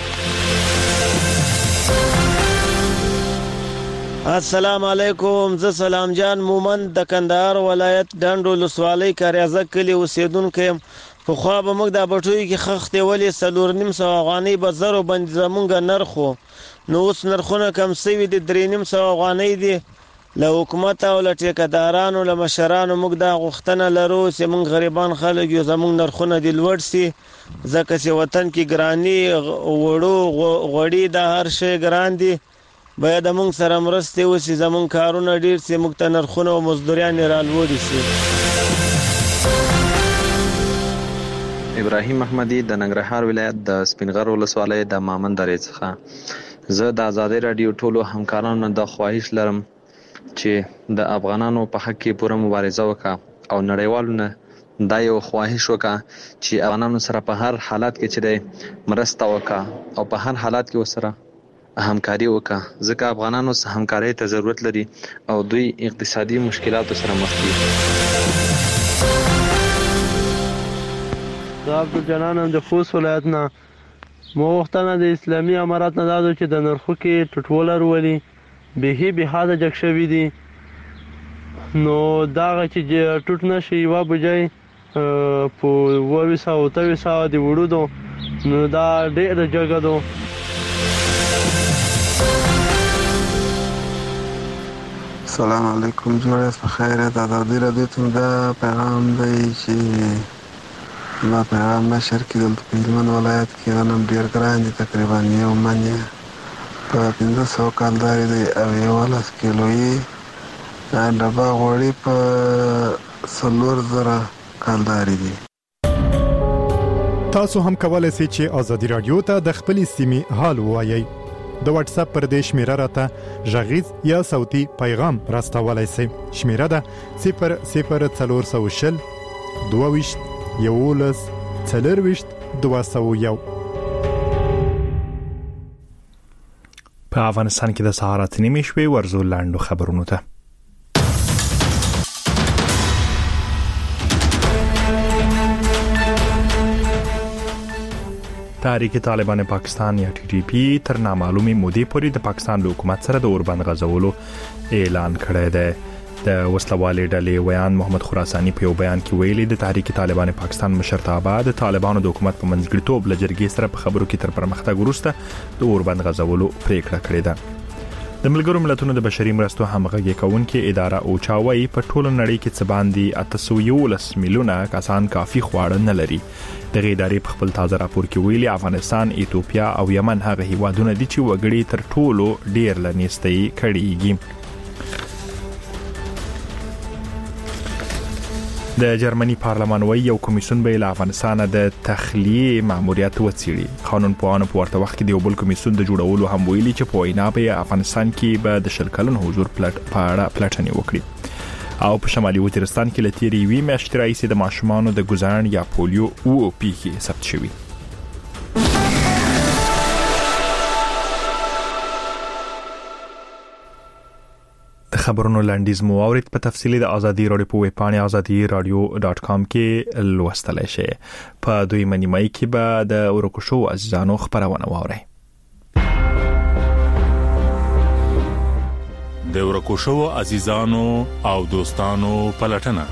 السلام علیکم، زه سلام جان مومن د کندهار ولایت ډنډ ولسوالۍ کاریازک کلي اوسیدونکی یم. پخوا به موږ د بټوی کې خښتې ولې 4.5 افغانۍ به زرو باندې زمونږ نرخ و، نو اوس نرخونه کم شوي دي، 3.5 افغانۍ دي. له حکومت او له ټیکدارانو له مشرانو موږ دا غوښتنه لرو چې موږ غریبان خلک یو، زمونږ نرخونه دې لوړ سي، ځکه چې وطن کې ګراني وړو غوړي د هر شی ګران دي. باید موږ سره مرستې وشي، زمونږ کارونه ډیر سي، موږ ته نرخونه او مزدوریان رالوړي سي. ابراهیم احمدی د ننګرهار ولایت د سپینغر ولسوالۍ د مامن درې څخه. زه د ازادي رادیو ټولو همکارانو د خواهش لرم چې د افغانانو په حق کې پوره مبارزه وکړه او نړیوالو نه دا یو خواهش وکړه چې افغانانو سره په هر حالت کې چې دی مرسته وکړه او په هر حالت کې ورسره همکاري وکړه، ځکه افغانانو سره همکارۍ ته ضرورت لري او دوی اقتصادي مشکلاتو سره مخ دي. د عبدالجنان هم د خوست ولایت نه مو غوښتنه د اسلامي امارات نه دا ده چې د نرخو کې ټټوله رولي بهي بحاده جګ شوي دي، نو دغه چې ټوټ نه شي یوه بجای په 2800 د وړو دو، نو دا ډېره جګه ده. السلام علیکم، جوړ په خیر. د ازادي رادیو ته دا پیغام دی چې ما پیغام نشر کې دلته په هلمند ولایت کې غنم ډېر ګران دي، تقریبا 1 من په 1500 کالداري دی او 11 کیلویي ډبه غوړي په 4000 کالداري دي. تاسو هم کولای شئ چې آزادي رادیو ته د خپلې سیمې حال ووایئ. د واتس اپ پر دې شمیره راته غږیز یا صوتي پیغام راستولای شئ. شمیره ده 00420 22 11 40 201. په افغانستان کې د سهار 8:30 شوې ورزو لاندو خبرونو ته. تحریک طالبان پاکستان یا TTP تر نامعلومې مودې پورې د پاکستان له حکومت سره د اوربند غځولو اعلان کړی دی. د وسلوالې ډلې ویان محمد خراساني په یو بیان کې ویلي د تحریک طالبان پاکستان مشرتابه د طالبانو د حکومت په منځګړیتوب له جرګې سره په خبرو کې تر پرمختګ وروسته د اوربند غځولو پریکړه کړې ده. د ملګرو ملتونو د بشري مرستو همغږي کوونکې اداره اوچا وايي په ټوله نړۍ کې څه باندې 811 میلیونه کسان کافي خواړه نه لري. د ادارې په خپل تازه راپور کې ویلي افغانستان، ایتوپیا او یمن هغه هیوادونه دي چې وګړي تر ټولو ډیر لنیستي کړيږي. د جرمني پارلمان وایي یو کمیسیون به له افغانستان د تخلیه ماموریت وڅېړي. قانون پوهانو په ورته وخت کې د یو بل کمیسیون د جوړولو هم ویلي چې په وینا به افغانستان کې به د شلکلن حضور پلټنې وکړي. او په شمالي وزیرستان کې لتیری وی میاشتې راځي د ماشومانو د ګزارن یا پولیو او پیښې ثبت شوي. خبرونو لاندیز مو اورید په تفصیلی د ازادي رادیو په ویب پاڼه azadiradio.com کې لوستلای شئ. په دوی منیمای کې به د اورکوشو عزیزانو خبرونه واورئ. د اورکوشو عزیزانو او دوستانو پلټنه.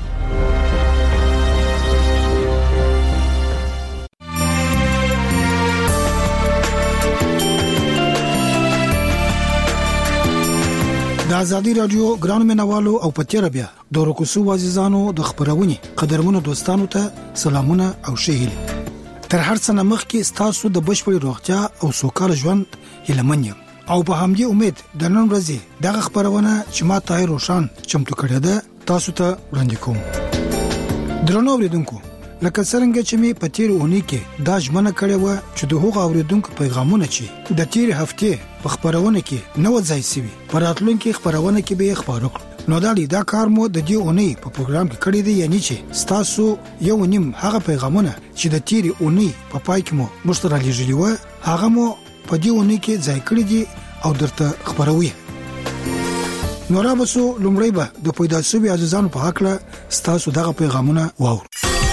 د ازادي رادیو ګران مینوالو او پتیره بیا د اورکوشو عزیزانو د خبرونې قدرمنو دوستانو ته سلامونه او شهیل. تر هر څه نه مخکې تاسو د بشپړ روغتیا او سوکاله ژوند هیلمن یم او په همدې امید د نن ورځې دغه خبرونه چې ما طاهر روشان چمتو کړې ده تاسو ته وړاندې کوم. درنو اوریدونکو، لکه څنګه چې می په تیر اونۍ کې دا ژمنه کړې و چې د هغو اوریدونکو پیغامونه چې د تیر هفته په خبرونه کې نو ځای سوي په راتلونکي خبرونه کې به خبرو کړو. نو دا کار مو د دې اونۍ په پروګرام کې کړی دی، یعنی چې تاسو یو نیم هغه پیغامونه چې د تیر اونۍ په پای کې مو مشترک لېږلي و هغه مو په دې اونۍ کې ځای کړی دی او درته خبروي. نو را بسو لومړی به د پیدا شوی عزیزانو په حق له تاسو دغه پیغامونه واورو.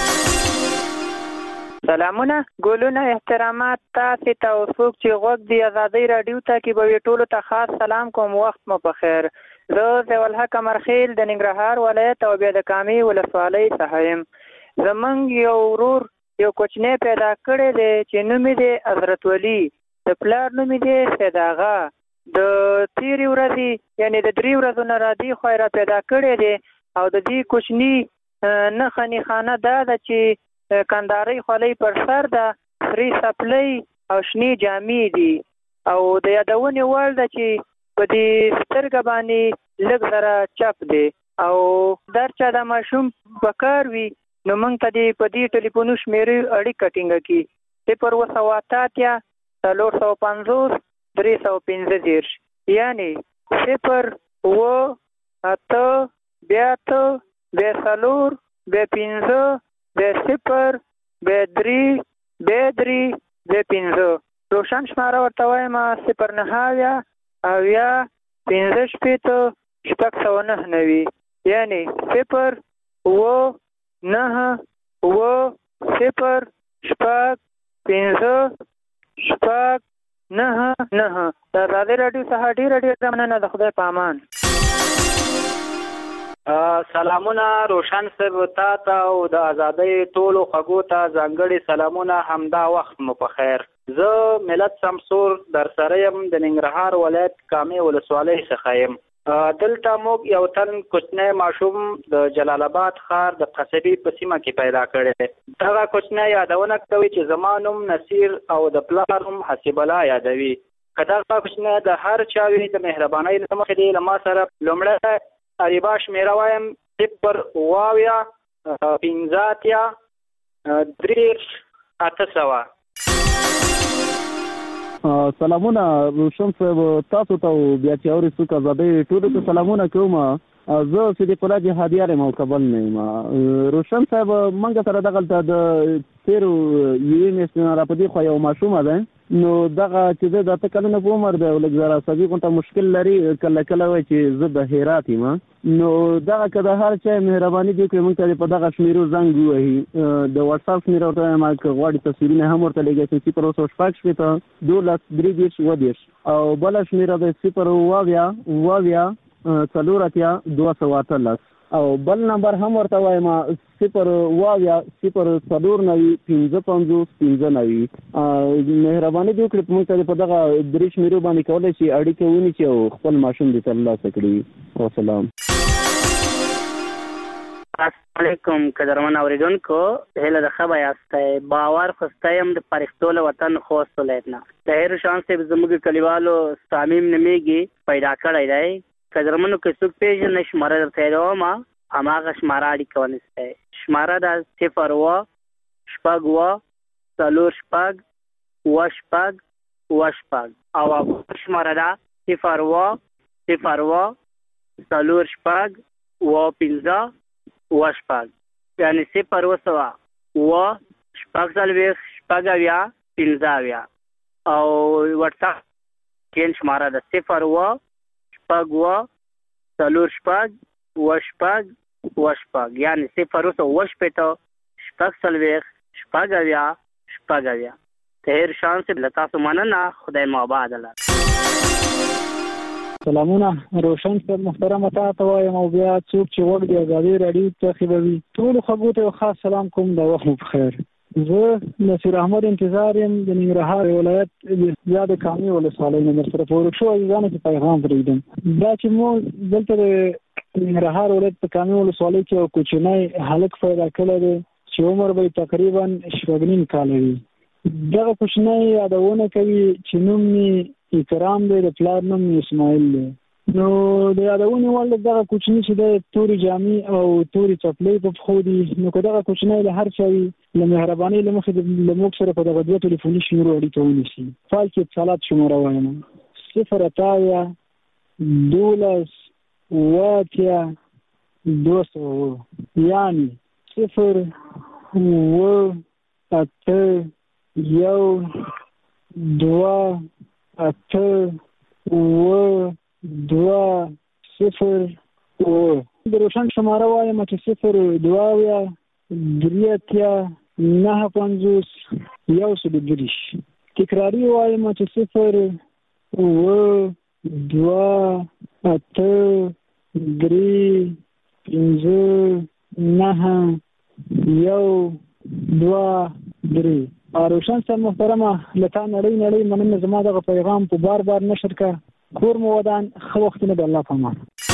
سلامونه، ګلونه، احترامات تاسو ته او څوک چې غوږ دی ازادي رادیو ته کې به ټولو ته خاص سلام کوم. وخت مو په خیر. زه ضیاءالحق امرخیل د ننګرهار ولایت او بیا د کامې ولسوالۍ څخه یم. زمونږ یو ورور یو کوچنی پیدا کړی دی چې نوم یې دی حضرت ولی، د پلار نوم یې دی سید آغا. د تیرې ورځې یعنی د 3 ورځو نه را دي خو را پیدا کړی دی او د دې کوچني نښه نښانه دا ده چې کنداري خولۍ پر سر ده، سری سپلۍ او شنې جامې دي او د یادونې وړ ده چې په دې سترګه باندې لږ زره چپ دی او در چا د ماشوم په کار وي نو موږ ته دې په دې ټلیفونو شمیرې اړیکه ټینګه کړي 078 450 315 یعنی 0 و 8 8 4 5 0 3 3 5 روشن شماره ورته وایم 09 او یا 15 9 یعنی 0 و 9 و 0 شپږ 5 شپږ 9 9 د ازادي رادیو څخه ډېر مننه. د خدای په امان. سلامونه روشن صاحب ته او د ازادۍ ټولو خګو ته ځانګړي سلامونه. همدا وخت مو په خیر. زه ملت شمسور در سره يم د ننګرهار ولایت کامې ولسوالۍ څخه يم. دلته موږ یو تن کوچنی ماشوم د جلال آباد ښار د قصبې په سیمه کې پیدا کړی. دغه کوچنی یادونه کوي چې زما نوم نصیر او د پلار نوم حسیب الله یادوي. کدا کوچنی د هر چا وی د مهرباني له مخې دی لما سره لومړی اریبا شمیره وایم 0 واویا 15 3 800. سلامونه روشن صاحب، تاسو ته بیا چې اوري څوک آزادۍ ټولو ته سلامونه کوم. زه صدیق الله جهادیار یم او کابل نه یم. روشن صاحب موږ سره دغلته د 13 یوې میاشتې نه راپدې خو یو ماشومه ده، نو دغه چې د 8 کلونو په عمر دی او لږ ذره عصبي غونته مشکل لري، کله کله وایي چې زه د هرات یم. نو دغه که د هر چا مهرباني دې کړي موږ ته په دغه شمیرو زنګ ووهي، د واتساپ شمیره ورته وایم که غواړي تصویرونه هم ورته لیږي 0 12 13 او بله شمیره د 0 واویا 4 218 او بل نمبر هم ورته وایم 0 واویا 0 4 95 95. مهرباني دې وکړي موږ ته په دغه 3 شمیرو باندې کولی شي اړیکه ونیسي او خپل ماشوم دې ترلاسه کړي. والسلام. السلام علیکم قدرمن اوریدونکو، هله د خبر یاستئ. باور خوستایم د پرښتو له وطن خوست ولایتنا د هر شان سے زموږ کلیوالو صامیم نمیږي پیدا کړی دی. قدرمنو که څوک پیژنې شماره درته یادوم، هماغه شماره اړیکه ونیسئ. شماره ده 0 و 6 و 4 6 و 6 و 6 او شماره ده 0 و 0 و 4 6 و 15 و 6 یعنی 0 و 7 و 6 15 او واتساپ کې شماره ده 0 و 6 و 4 6 و 6 و 6 یعنی 0 و 8 6 تهر شانس لتاسو مننه. خدای ماباد الله. سلامونه روشن صاحب محترم، تاسو وایم او بیا څوک چې وګ دی آزادي رادیو ته خبري ټول خبرو ته خاص سلام کوم. د وخت بخیر. زه نصیر احمد انتظار یم د ننګرهار ولایت زیاده کامي ولسوالۍ نه سره پورک شو ځان ته پیغام پرېږدم. دا چې مو دلته د ننګرهار ولایت په کامي ولسوالۍ کې یو کوچنی هلک پیدا کړی دی چې عمر به تقریبا 9 کاله وي. دغه کوچنی یادونه کوي چې نوم یې اکرام دی، د پلار نوم اسماعیل دی. نو د یادونې وړ دغه کوچنی چې د تورې جامې او تورې چپلۍ په پښو دي، نو که دغه کوچنی له هر چا وي له مهربانۍ له مخې له موږ سره په دغه 2 ټلیفوني شمیرو اړیکه ونیسي. فال کې اتصالات شماره وایم 0 12 واټیا 200 یعنی 0 8 1 2 8 2 0 د روشن شماره وایم چې 0 2 3 9 1 تکراری وایم چې 0 2 8 3 9 1 2 روشن صاحب محترمه لتا نړۍ مننه. زما دغه پیغام په بار نشر کا کور مو ودان خو وختونه د الله پامان.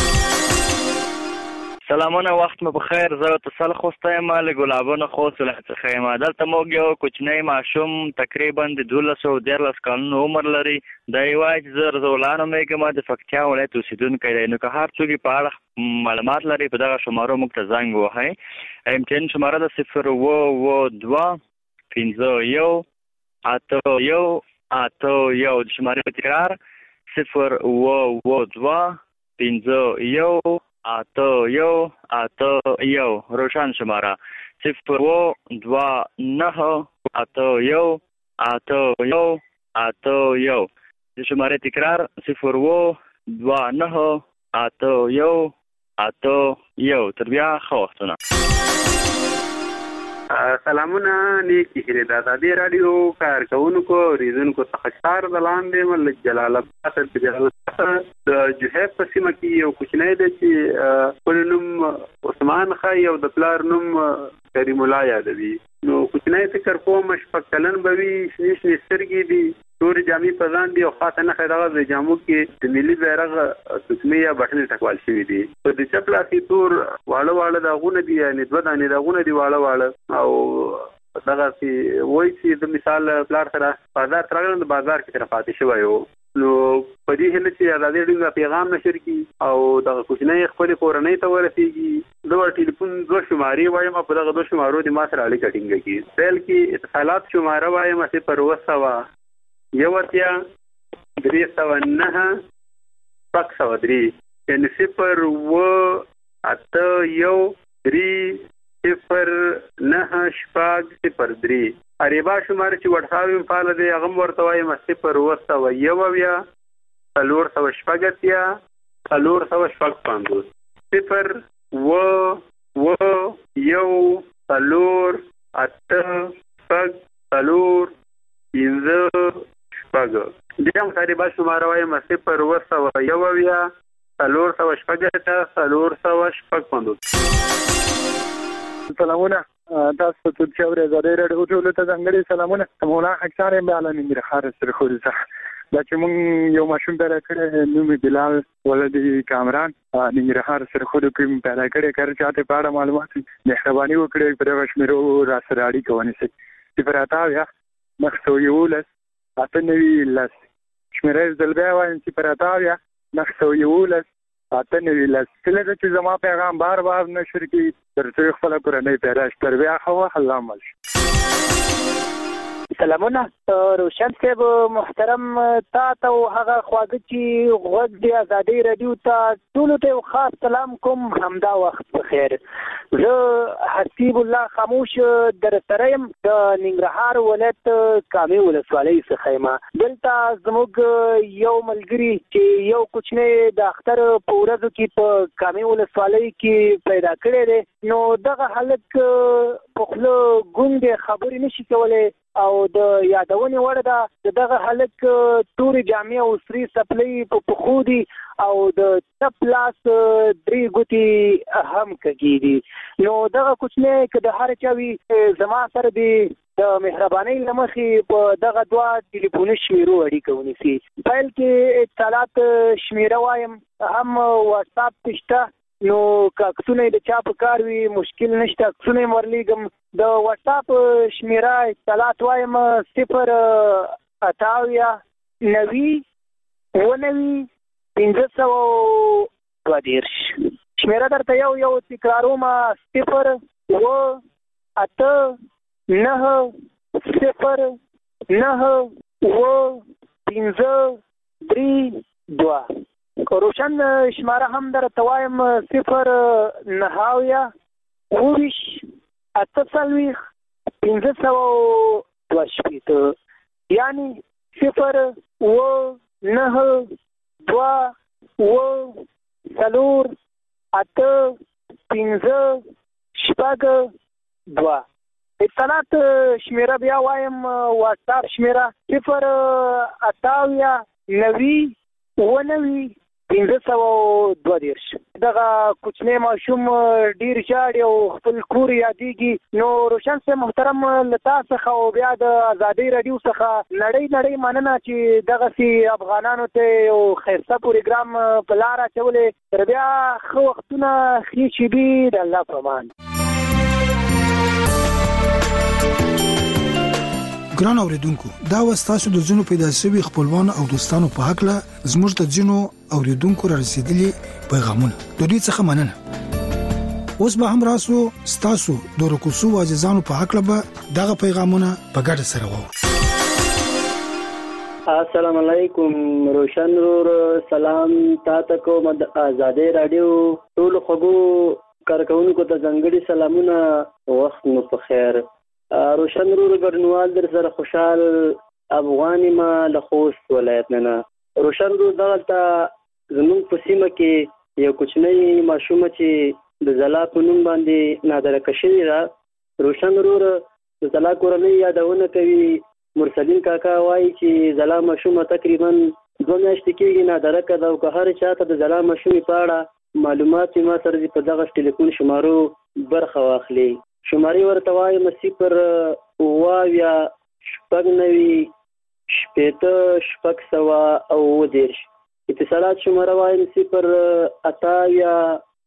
سلامونه، وخت مو بخیر. زه اتصال خوستایم له ګلابونو خوست ولایت څخه یم. دلته موږ یو کوچنی ماشوم تقریبا د 12 کلونو عمر لري. دا یوای چې زه رضوالله نومیږم، د پکتیا ولایت اوسیدونکی دی. نو که هر څوک په اړه معلومات لري په دغه شمارو موږ ته زنګ ووهئ. MTN شماره ده 0 2 51 8 1 د شمارې په تکرار 0 2 51 8 1 روشن شماره 0 2 9 8 1 8 1 د شمارې تکرار 0 2 9 8 1 8 1 تر بیا ښه وختونه. سلامونه، نیکی هیله د آزادي رادیو کارکونکو اوریدونکو څخه ښار د لاندې ملک جلال آباد د جوهیب په سیمه کې یو کوچنی دی چې خپل نوم عثمان ښایي او د پلار نوم کریم الله یادوي. نو کوچنی فکر کوم 6 کلن به وي، شنې سترګې دي، تورې جامې په ځان دي او خاصه نښې دغه د جامو کې د ملي بیرغ تسمې یا بټنې ټکوال شوي دي. په د چپ لاسې تور واړه داغونه دي، یعنې 2 دانې داغونه دي واړه او دغسې وایي چې د مثال پلار سره بازار ته راغلم، د بازار کې سره پاتې شوی و. نو په دې هله چې ازادي راډیو پیغام نشر کی او د کوچنۍ خپل کورنۍ ته ورسیږي د ټلیفون 2 شمارې وایم په دغه 2 شمارو د ما سره اړیکه ټینګه کی بل کې اتصالات شماره وایم چې پر وسوا یو اتیا 309 3 یعنی 0 اریبا شمار چې وټساپ فعال دی هغه ورته وایم 0 یو بیا څلور سو شپږتیا څلور سو شپږ پنځوس 0 یو څلور اته شپږ څلور پنځه شپږ بیا هم اریبا شمار وایم 0 یو بیا څلور سو شپږتیا څلور سو شپږ پنځوس. سلامونه تاسو ته چې اورئ زړه راډیو ټول ته څنګه سلامونه مولا حسین بیان من خار سره خورځه دا چې مونږ یو ماشوم پیدا کړی نوم بلال ولدي کامران ننګر خار سره خورو کې پیدا کړی کار چاته پاړه معلومات مهرباني وکړئ پر وشمرو را سره اړیکه ونیسئ چې پراتاویا مخسو یولس اته نوی لس شمیرې زلبیا وایم چې پراتاویا مخسو یولس اته نوی لس کله چې زما پیغام بار بار نشر کی ترڅو خپل کورنۍ پیدا شتر بیا خو الله مل. سلامونه روشن صاحب محترم تا ته هغه خواږه چې غوږ دی ازادي رادیو ته ټول ته خاص سلام کوم همدا وخت بخیر. زه حسیب الله خاموش در سره يم د ننګرهار ولایت کامې ولسوالۍ څخه یم. دلته زموږ یو ملګری چې یو کوچنی د اختر په ورځو کې په کامې ولسوالۍ کې پیدا کړی دی نو دغه هلک په خوله ګونګې خبرې نشي کولی او د یادونې وړ ده دغه هلک تورې جامې او سرې څپلۍ په پښو دي او د چپ لاس 3 ګوتې هم کږي دي نو دغه کوچنی که د هر چا وي زما سره دی د مهربانۍ له مخې په دغه 2 ټلیفوني شمیرو اړیکه ونیسي. پیل کې اتصالات شمیره وایم هم واتساپ کې شته نو کاکسونه د چا په کار وي مشکل نشته کاکسونه ورلیږم د واتساپ شمیره اتصالات وایم 0 اتاویا 90 520 شمیره درته یو تکراروم 0 8 9 0 9 5 3 2 روشن شماره هم در توایم 0 9 اویش اتسلویخ 520 یعنی 0 9 2 څلور اته پنځه شپږ 2 اتصالات شمیره بیا وایم واتساپ شمیره 0 اتاویا 90 520 دغه کوچنی ماشوم ډیر ژاړي او خپل کور یادېږي نو روشن صاحب محترم له تا څخه او بیا د ازادي رادیو څخه نړۍ مننه چې دغسې افغانانو ته یو ښایسته پروګرام په لاره اچولې تر بیا ښه وختونه ښې شېبې د الله په امان. ګران اوریدونکو دا وستاسو د ځینو پیدا شوی خپلوان او دوستانو په حق له زموږ د ځینو اوریدونکو را رسیدلي پیغامونه د دې څخه مننه. اوس به هم راسو ستاسو د رکوسو عزیزانو په حق له دغه پیغامونه په ګډه سره وو. السلام علیکم روشن رور سلام تاسو کوم د آزادې رادیو ټول خبرو کارکونکو ته ځنګړي سلامونه وخت مو په خیر. روشن رور ګرنوال در سره خوشحال افغانی ما لخوست ولایت نه روشن رور دغه زمون په سیمه کې یو کوچنی ماشوم چې د زلا په نوم باندې نادره کشي را روشن رور د زلا کورنۍ یادونه کوي. مرسلین کاکا وایي چې زلا ماشوم تقریبا 2 میاشتې کېږي نادره کړه او که هر چاته د زلا ماشوم په اړه معلومات ما سره په دغه ټلیفون شمارو برخه واخلي. شماري ورته وایم 0 اویا شپږ نوي شپېته شپږ سوه او 10 اتصالات شماره وایم 0 اتاویا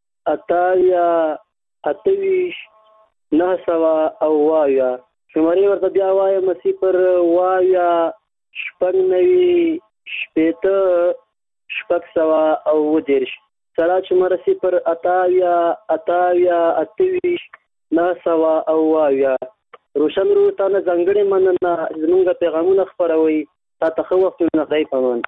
اتهویشت 900 او وایا شماري ورته بیا وایم 0 وایا شپږ نوي شپېته 630 سړه شماره 0 اتاویا 28 920 روشن روتانه ځانګړې مننه زموږ پیغامونه خپروي تا ته ښه وختونه خدای پامان.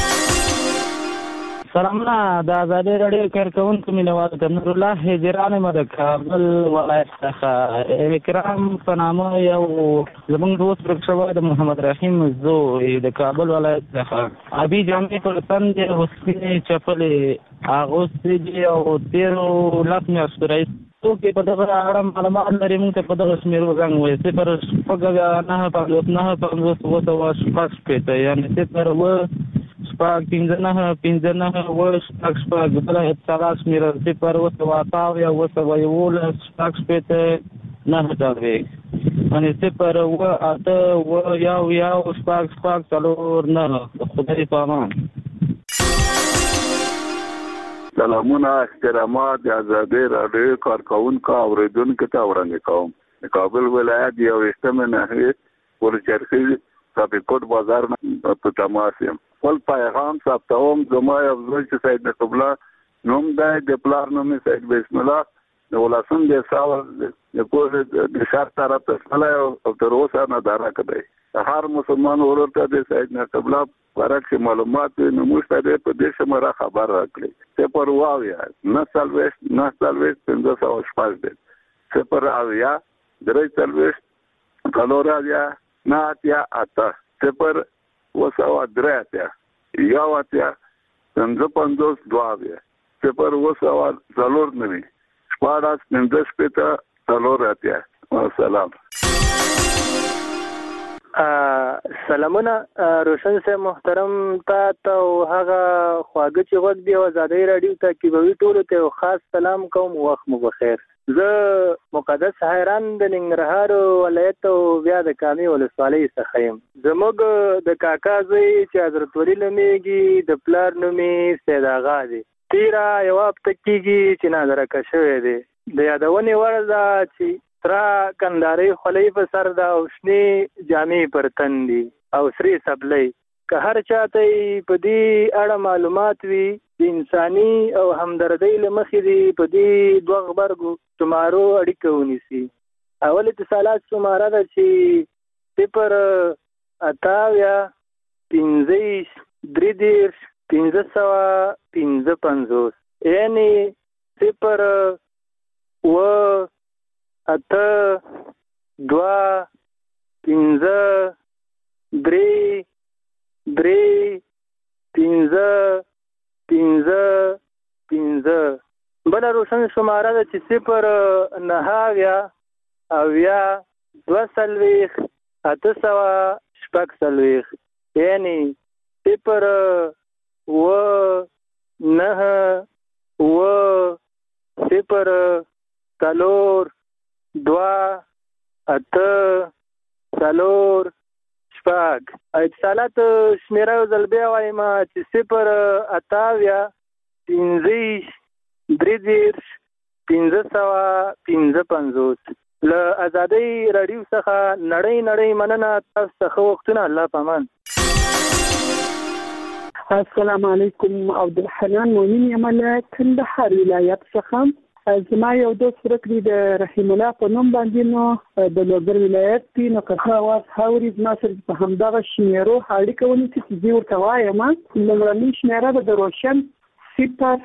سلامونه د آزادۍ راډیو کارکوونکو مینوالو ته نور الله هجران یم د کابل ولایت څخه. اکرام په نامه یو زموږ دوست ورک شوی د محمد رحیم زوی د کابل ولایت څخه ابي جامې په تن دې وسپینې چپلې اغوستې دي او 13 میاشتو راهیسې څوک په دغه اړه معلومات لري موږ ته په دغه شمېرو زنګ وایي 0 یعنې 0 بله اتصالات شمېره 0 یعنې 0 خدای په امان. سلامونه احترامات د آزادۍ راډیو کارکوونکو اوریدونکو ته وړاندې کوم. د کابل ولایت 21 ناحیې ورچرخي صافیکوټ بازار په تماس یم. خپل پیغام ثبتوم. زما یو زوی چې سید نصب الله نوم دی، د پلار نوم یې سید بسم الله، د ولسم د ساول د کور د شرط طرف ته تللی او تر اوسه ندارک دی. هر مسلمان ورور ته د سید نصب الله باره کې معلومات وي نو موږ ته په دې شماره خبر راکړي. 0 دی 0 سلام. سلامونه روشن صاحب محترم تا او هغه خواږه چې وخت دی آزادۍ راډیو ته کیبوي ټولو ته خاص سلام کوم. وخت مو بخیر. زه مقدس حیران د ننګرهار ولایت او بیا د کامې ولسوالۍ څخه یم. زموږ د کاکا زوی چې حضرت ولی نومیږي د پلار نومې سید آغا دی. 13 یو هفته کېږي چې نادرکه شوی دی. د یادونې وړ ده چې ترا کندارۍ خولۍ په سر ده او شنې جامې پر تن دي او سرې سبلۍ. که هر چاته په دې اړه معلومات وي د انساني او همدردۍ له مخې دي په دې 2 غبرګو شمارو اړیکه ونیسي. اول اتصالات شماره ده چې 0 اتاویا 15 33 555 یعنی 0 8 2 5 3 بل روشن شماره ده چې 0 9 اویا 2 8 یعنی 0 9 0 2 8 اتصالات شمیره یو ځل بیا وایم چې 0 اتاویا 15 33 555 له آزادۍ راډیو څخه نړۍ مننه. تاسو څخه وختونه الله پامان. السلام علیکم. عبدالحنان مومن یم له کندهار ولایت څخه. زما یو دوست ورک دی د رحیم الله په نوم باندې نو د لوګر ولایت دی نو که اواز هاوري زما سره په همدغه شمیرو اړیکه ونیسي چې زه ورته وایم. لومړنۍ شمیره به د روشن 0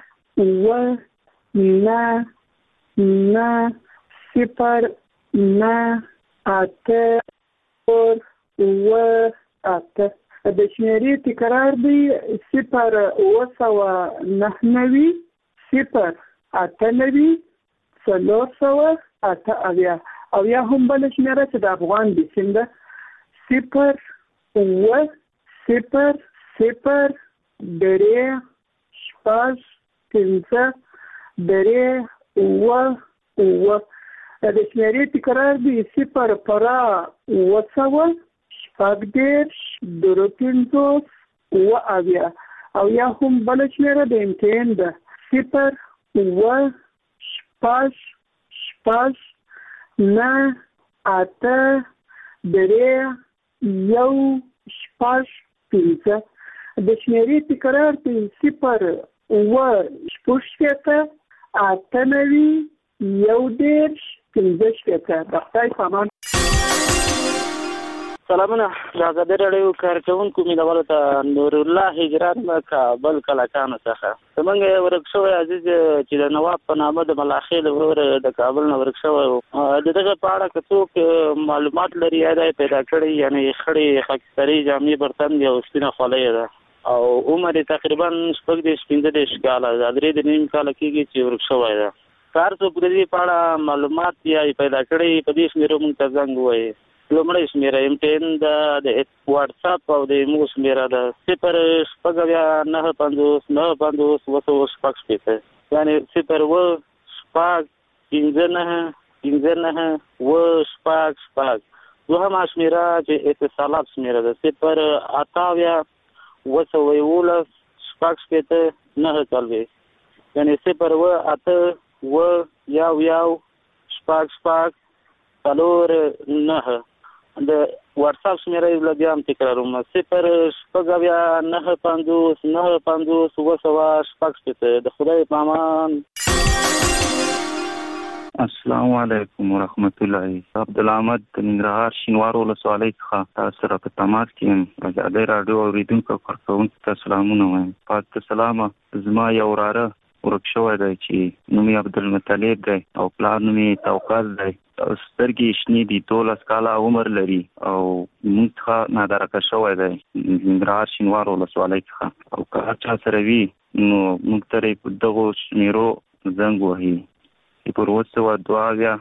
د شمیرې تکرار دی 0 او یا هم بل شمیره چې د افغان د سینده 0 د شمیرې تکرار دی 0 او یا هم بل شمیره د امتحان ده 0 د شمیرې تکرار دی 0 و شپږ شپېته 98 11 15 د خدای په امان. سلامونه د آزادۍ راډیو کارکوونکو مینوالو ته نور الله هجران کابل کلاکانو څخه زمونږ ورک شوی عزیز چې د نواب په نامه د ملاخیل ورور د کابل نه ورک شوی و د دغه په اړه که څوک معلومات لري یا دا پیدا کړی یعنی خړې خاکستري جامې برتن یو سپینه خولۍ ده او عمر تقریبا 15 کاله د 3 کاله کېږي چې ورک شوی ده. کار څوک د دې په اړه معلومات یا پیدا کړی په دې شمیرو موږ ته زنګ ووایي. لومړی شمیره MTN د واتس اپ او د ایمو شمیره ده 0 یعنی 0 و شپږ 15 و شپږ. دوهمه شمیره چې اتصالات شمیره ده 0 اتاویا و سویولس شپږ 9 یعنی 0 و اته و یاو شپږ 9. د واتس اپ شمیره یې بیا هم تکراروم 0 شپږ 950 د خدای په امان. السلام علیکم ورحمت الله. عبدالحمد د ننګرهار شینوار ولسوالۍ څخه تاسو سره په تماس کې یم. آزادۍ راډیو اوریدونکو کارکوونکو ته سلامونه وایم. پاک سلامه. زما یو وراره ورک شوی دی چې نوم یې عبدالمطلب دی او پلار نوم یې توقاز دی. سترګې شنې دي 12 کاله عمر لري او موږ څخه نادرکه شوی دی ننګرهار شینوار ولسوالۍ څخه او که هر چا سره وي نو موږ ته په دغو شمیرو زنګ وهي 0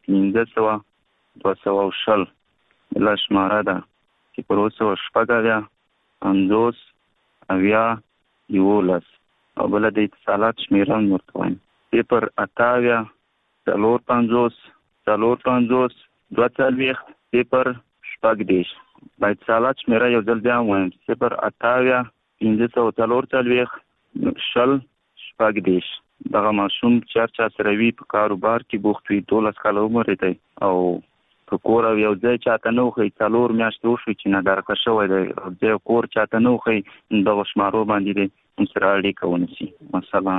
220 بله شماره ده 0 شپږ 50 11 او بله د اتصالات شمیره هم ورته وایم 0 اتاویا 450 240 0 شپږ. د اتصالات شمیره یو ځل بیا هم وایم 0 اتاویا 540 شپږ. دغه ماشوم چا سره وي په کاروبار کې بوخت وي 12 کاله عمر دی او په کور او یو ځای چاته نه وخی 4 میاشتې وشوي چې نادرکه شوی دی او ځای کور چاته نه وخی دغه شمارو باندې دی سره اړیکه ونیسي. السلام.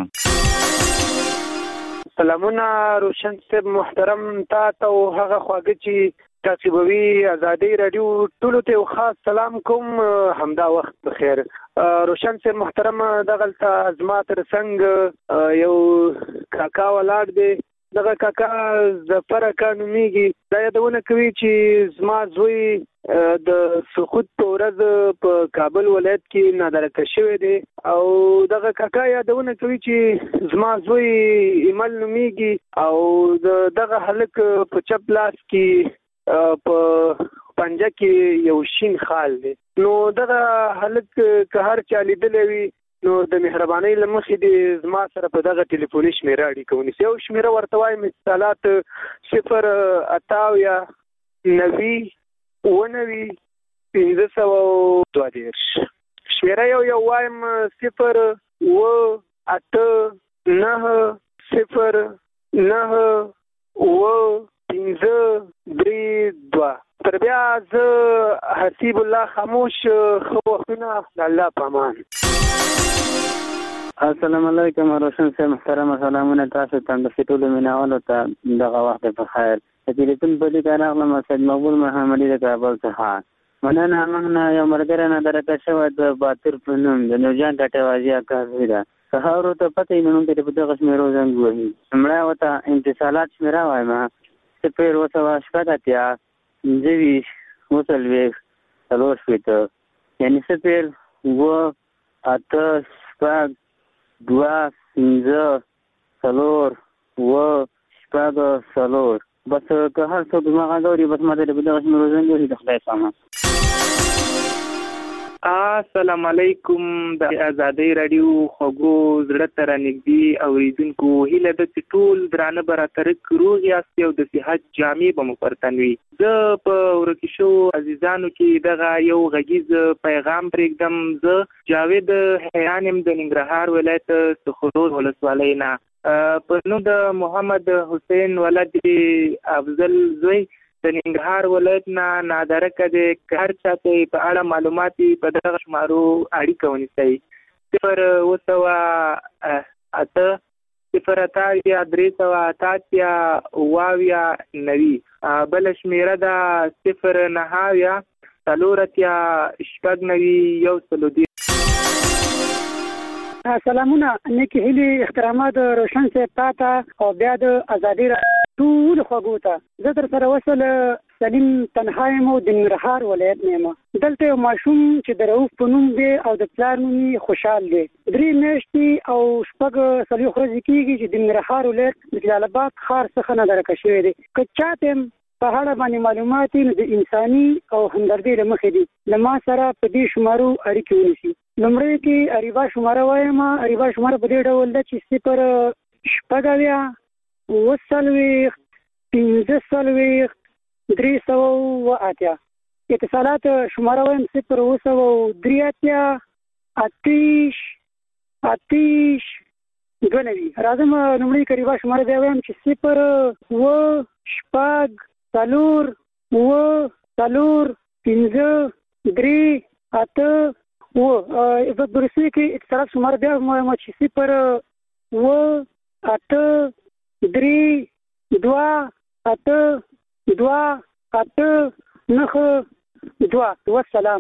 سلامونه روشن صاحب محترم تا ته او هغه خواږه چې تعقیبوي آزادۍ راډیو ټولو ته خاص سلام کوم. همدا وخت بخیر. روشن صاحب محترم دغلته زما تر څنګ یو کاکا ولاړ دی. دغه کاکا ظفر اکا نومیږي. دا یادونه کوي چې زما زوی د سقوط په ورځ په کابل ولایت کې نادرکه شوی دی او دغه کاکا یادونه کوي چې زما زوی ایمل نومیږي او دغه هلک په چپ لاس کې په پنجه کې یو شین خال دی. نو دغه هلک که هر چا لیدلی وي نو د مهربانۍ له مخې د زما سره په دغه ټلیفوني شمیره اړیکه ونیسي. یو شمیره ورته وایم اتصالات 0 اتاویا 90 522. شمیره یو وایم 0 و اته 9 0 و 532. تر بیا زه حسیب الله خاموش خو وختونه د الله په امان. السلام علیکم روشن صاحب محترم. سلامونه تاسو ته د ټولو مینوالو ته دغه وخت په خیر. تلیفون په دې کار راغلم سید مقبول محمدي د کابل څخه. مننه موږ یو ملګری نادرکه شوی د باتر په نوم د نورجان ټاټوازي اکاوي ده. سهار ته پته یې نوم کې په دغه شمیرو زنګ وهي. مړه وته انتصالات شمیره وایم 0 و شپږ 20 یعنی 0 و اته شپږ 2 5 4 و شپږ. بس که هر څوک زما غواړي بس ماته د دغه شمیرو زنګ وهي. د خدای په امان. السلام علیکم. د آزادۍ راډیو خوږو زړه ته رانږدې اورېدونکو هیله ده چې ټول درانه براترک روغ یاست او د صحت جامې به مو پر تن وي. زه په ورکې شوو عزیزانو کې دغه یو غږیز پیغام پرېږدم. زه جاوید حیان یم د ننګرهار ولایت سخرود ولسوالۍ نه. په نوم د محمد حسین ولد افضل زوی د ننګرهار ولایت نه نادرکه د هر چاته په اړه معلومات په دغه شمارو اړیکه ونیسئ 0 بل شمیره ده 0 سلامونه نیکی هیلي احترامات روشن صاحب تاته او بیا د ازادي ټول خوږو ته زه در سره وصل سلیم تنهایم او د ننګرهار ولایت نه دلته یو ماشوم چې د رؤف په نوم دی او د پلار نوم خوشحال دی 3 میاشتې او شپږ څلوېښت ورځې کېږي چې د ننګرهار ولایت د جلال آباد ښار څخه نه درکه شوی دی که چاته په اړه باندې معلومات د انساني او همدردۍ له مخې دي له ما سره په دې شمارو اړیکې ونیسي لومړی کې اریبا شماره وایم اریبا شماره په دې ډول ده چې 0 اتصالات شماره وایم 0 راځم لومړی کې اریبا شماره بیا وایم چې 0 برسي کې اتصالات شماره بیا وایم چې 0 والسلام.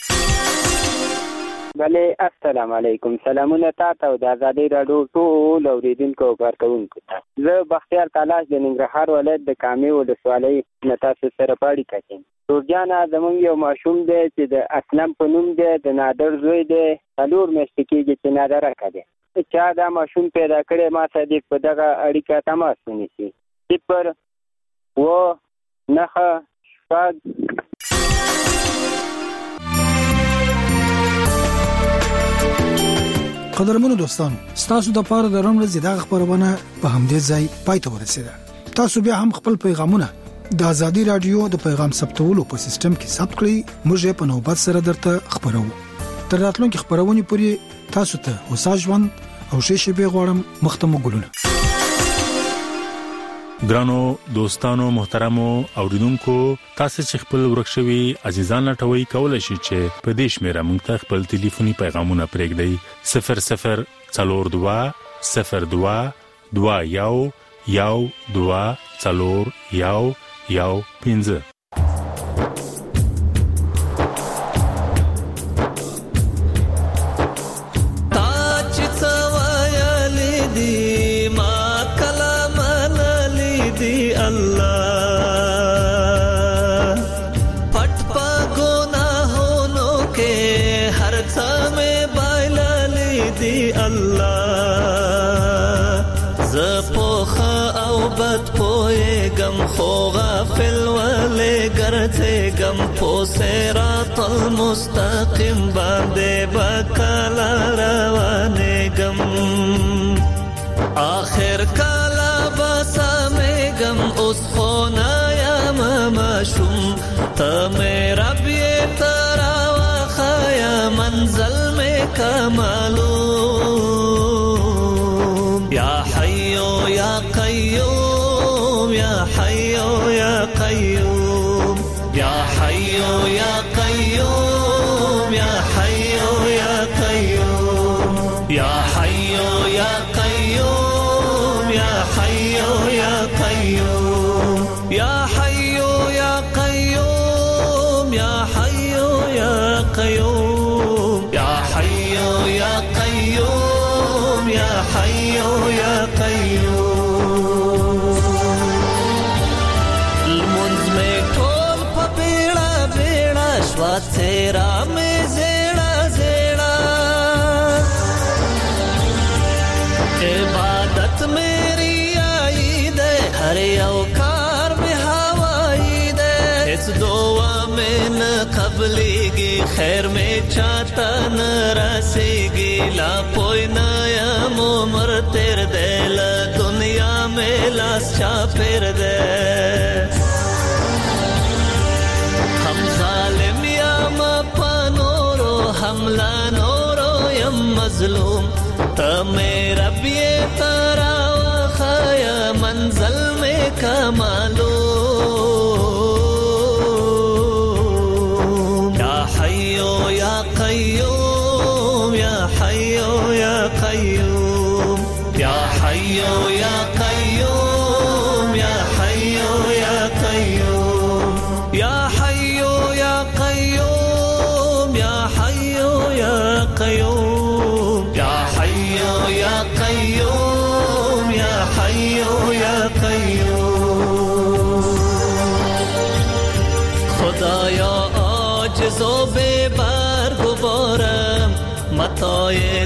بله السلام علیکم. سلامونه تاسو او د آزادۍ راډیو ټول اوریدونکو او کارکونکو ته. زه بختیار تلاش د ننګرهار ولایت د کامې ولسوالۍ نه تاسو سره په اړیکه کې یم. جورجانا زمونږ یو ماشوم دی چې د اسلم په نوم دی د نادر زوی دی 4 میاشتې کېږي چې نادرکه دی. چا دا ماشوم پیدا کړی ما ته دې په دغه اړیکه تماس ونیسي 0 قدرمنو دوستانو ستاسو د پاره د رمل زیاده خبرونه په همدې ځای پای ته ورسیده. تاسو بیا هم خپل پیغامونه د آزادي رادیو د پیغام ثبتولو په سیستم کې ثبت کړئ. موږ په نوبت سره درته خبرو. تر راتلونکي خبرونه پورې تاسو ته وساج ژوند او شیشه به غوړم مختمو ګلونه. ګرانو دوستانو محترمو اوریدونکو تاسو چې خپل ورکشوي عزیزان لټوي کولای شئ چې په دې شمیره موږ ته خپل ټلیفوني پیغامونه پرېږدئ 0042 02 21 خو غافل ولې ګرځېږم په صراط المستقیم باندې بکلا روانېږم آخر کلا بسمېږم اوس خو نه یم ماشوم ته مې رب یې ته راوښیه منزل مې که معلوم یا حیو یا قیوم يا حي يا قيوم يا حي يا قيوم يا حي يا قيوم يا حي يا قيوم يا حي يا قيوم يا حي يا قيوم يا حي يا قيوم يا حي يا قيوم يا حي يا قيوم तेरा में ज़ेड़ा ज़ेड़ा इबादत मेरी आई दे हर औकार में हवाई दे इस दुआ में न कबलेगी खैर में चाहता न रसेगी ला कोई नया उम्र तेरे दे ला दुनिया में लाश छापेर दे हम जालिम हमला नोरो यम मजलूम त मेरा बिये तरा खया मंजल में कमालूम حي يا قيوم يا حي يا قيوم يا حي يا قيوم يا حي يا قيوم يا حي يا قيوم يا حي يا قيوم يا حي يا قيوم خدایا عاجز و بے برگوارم متاع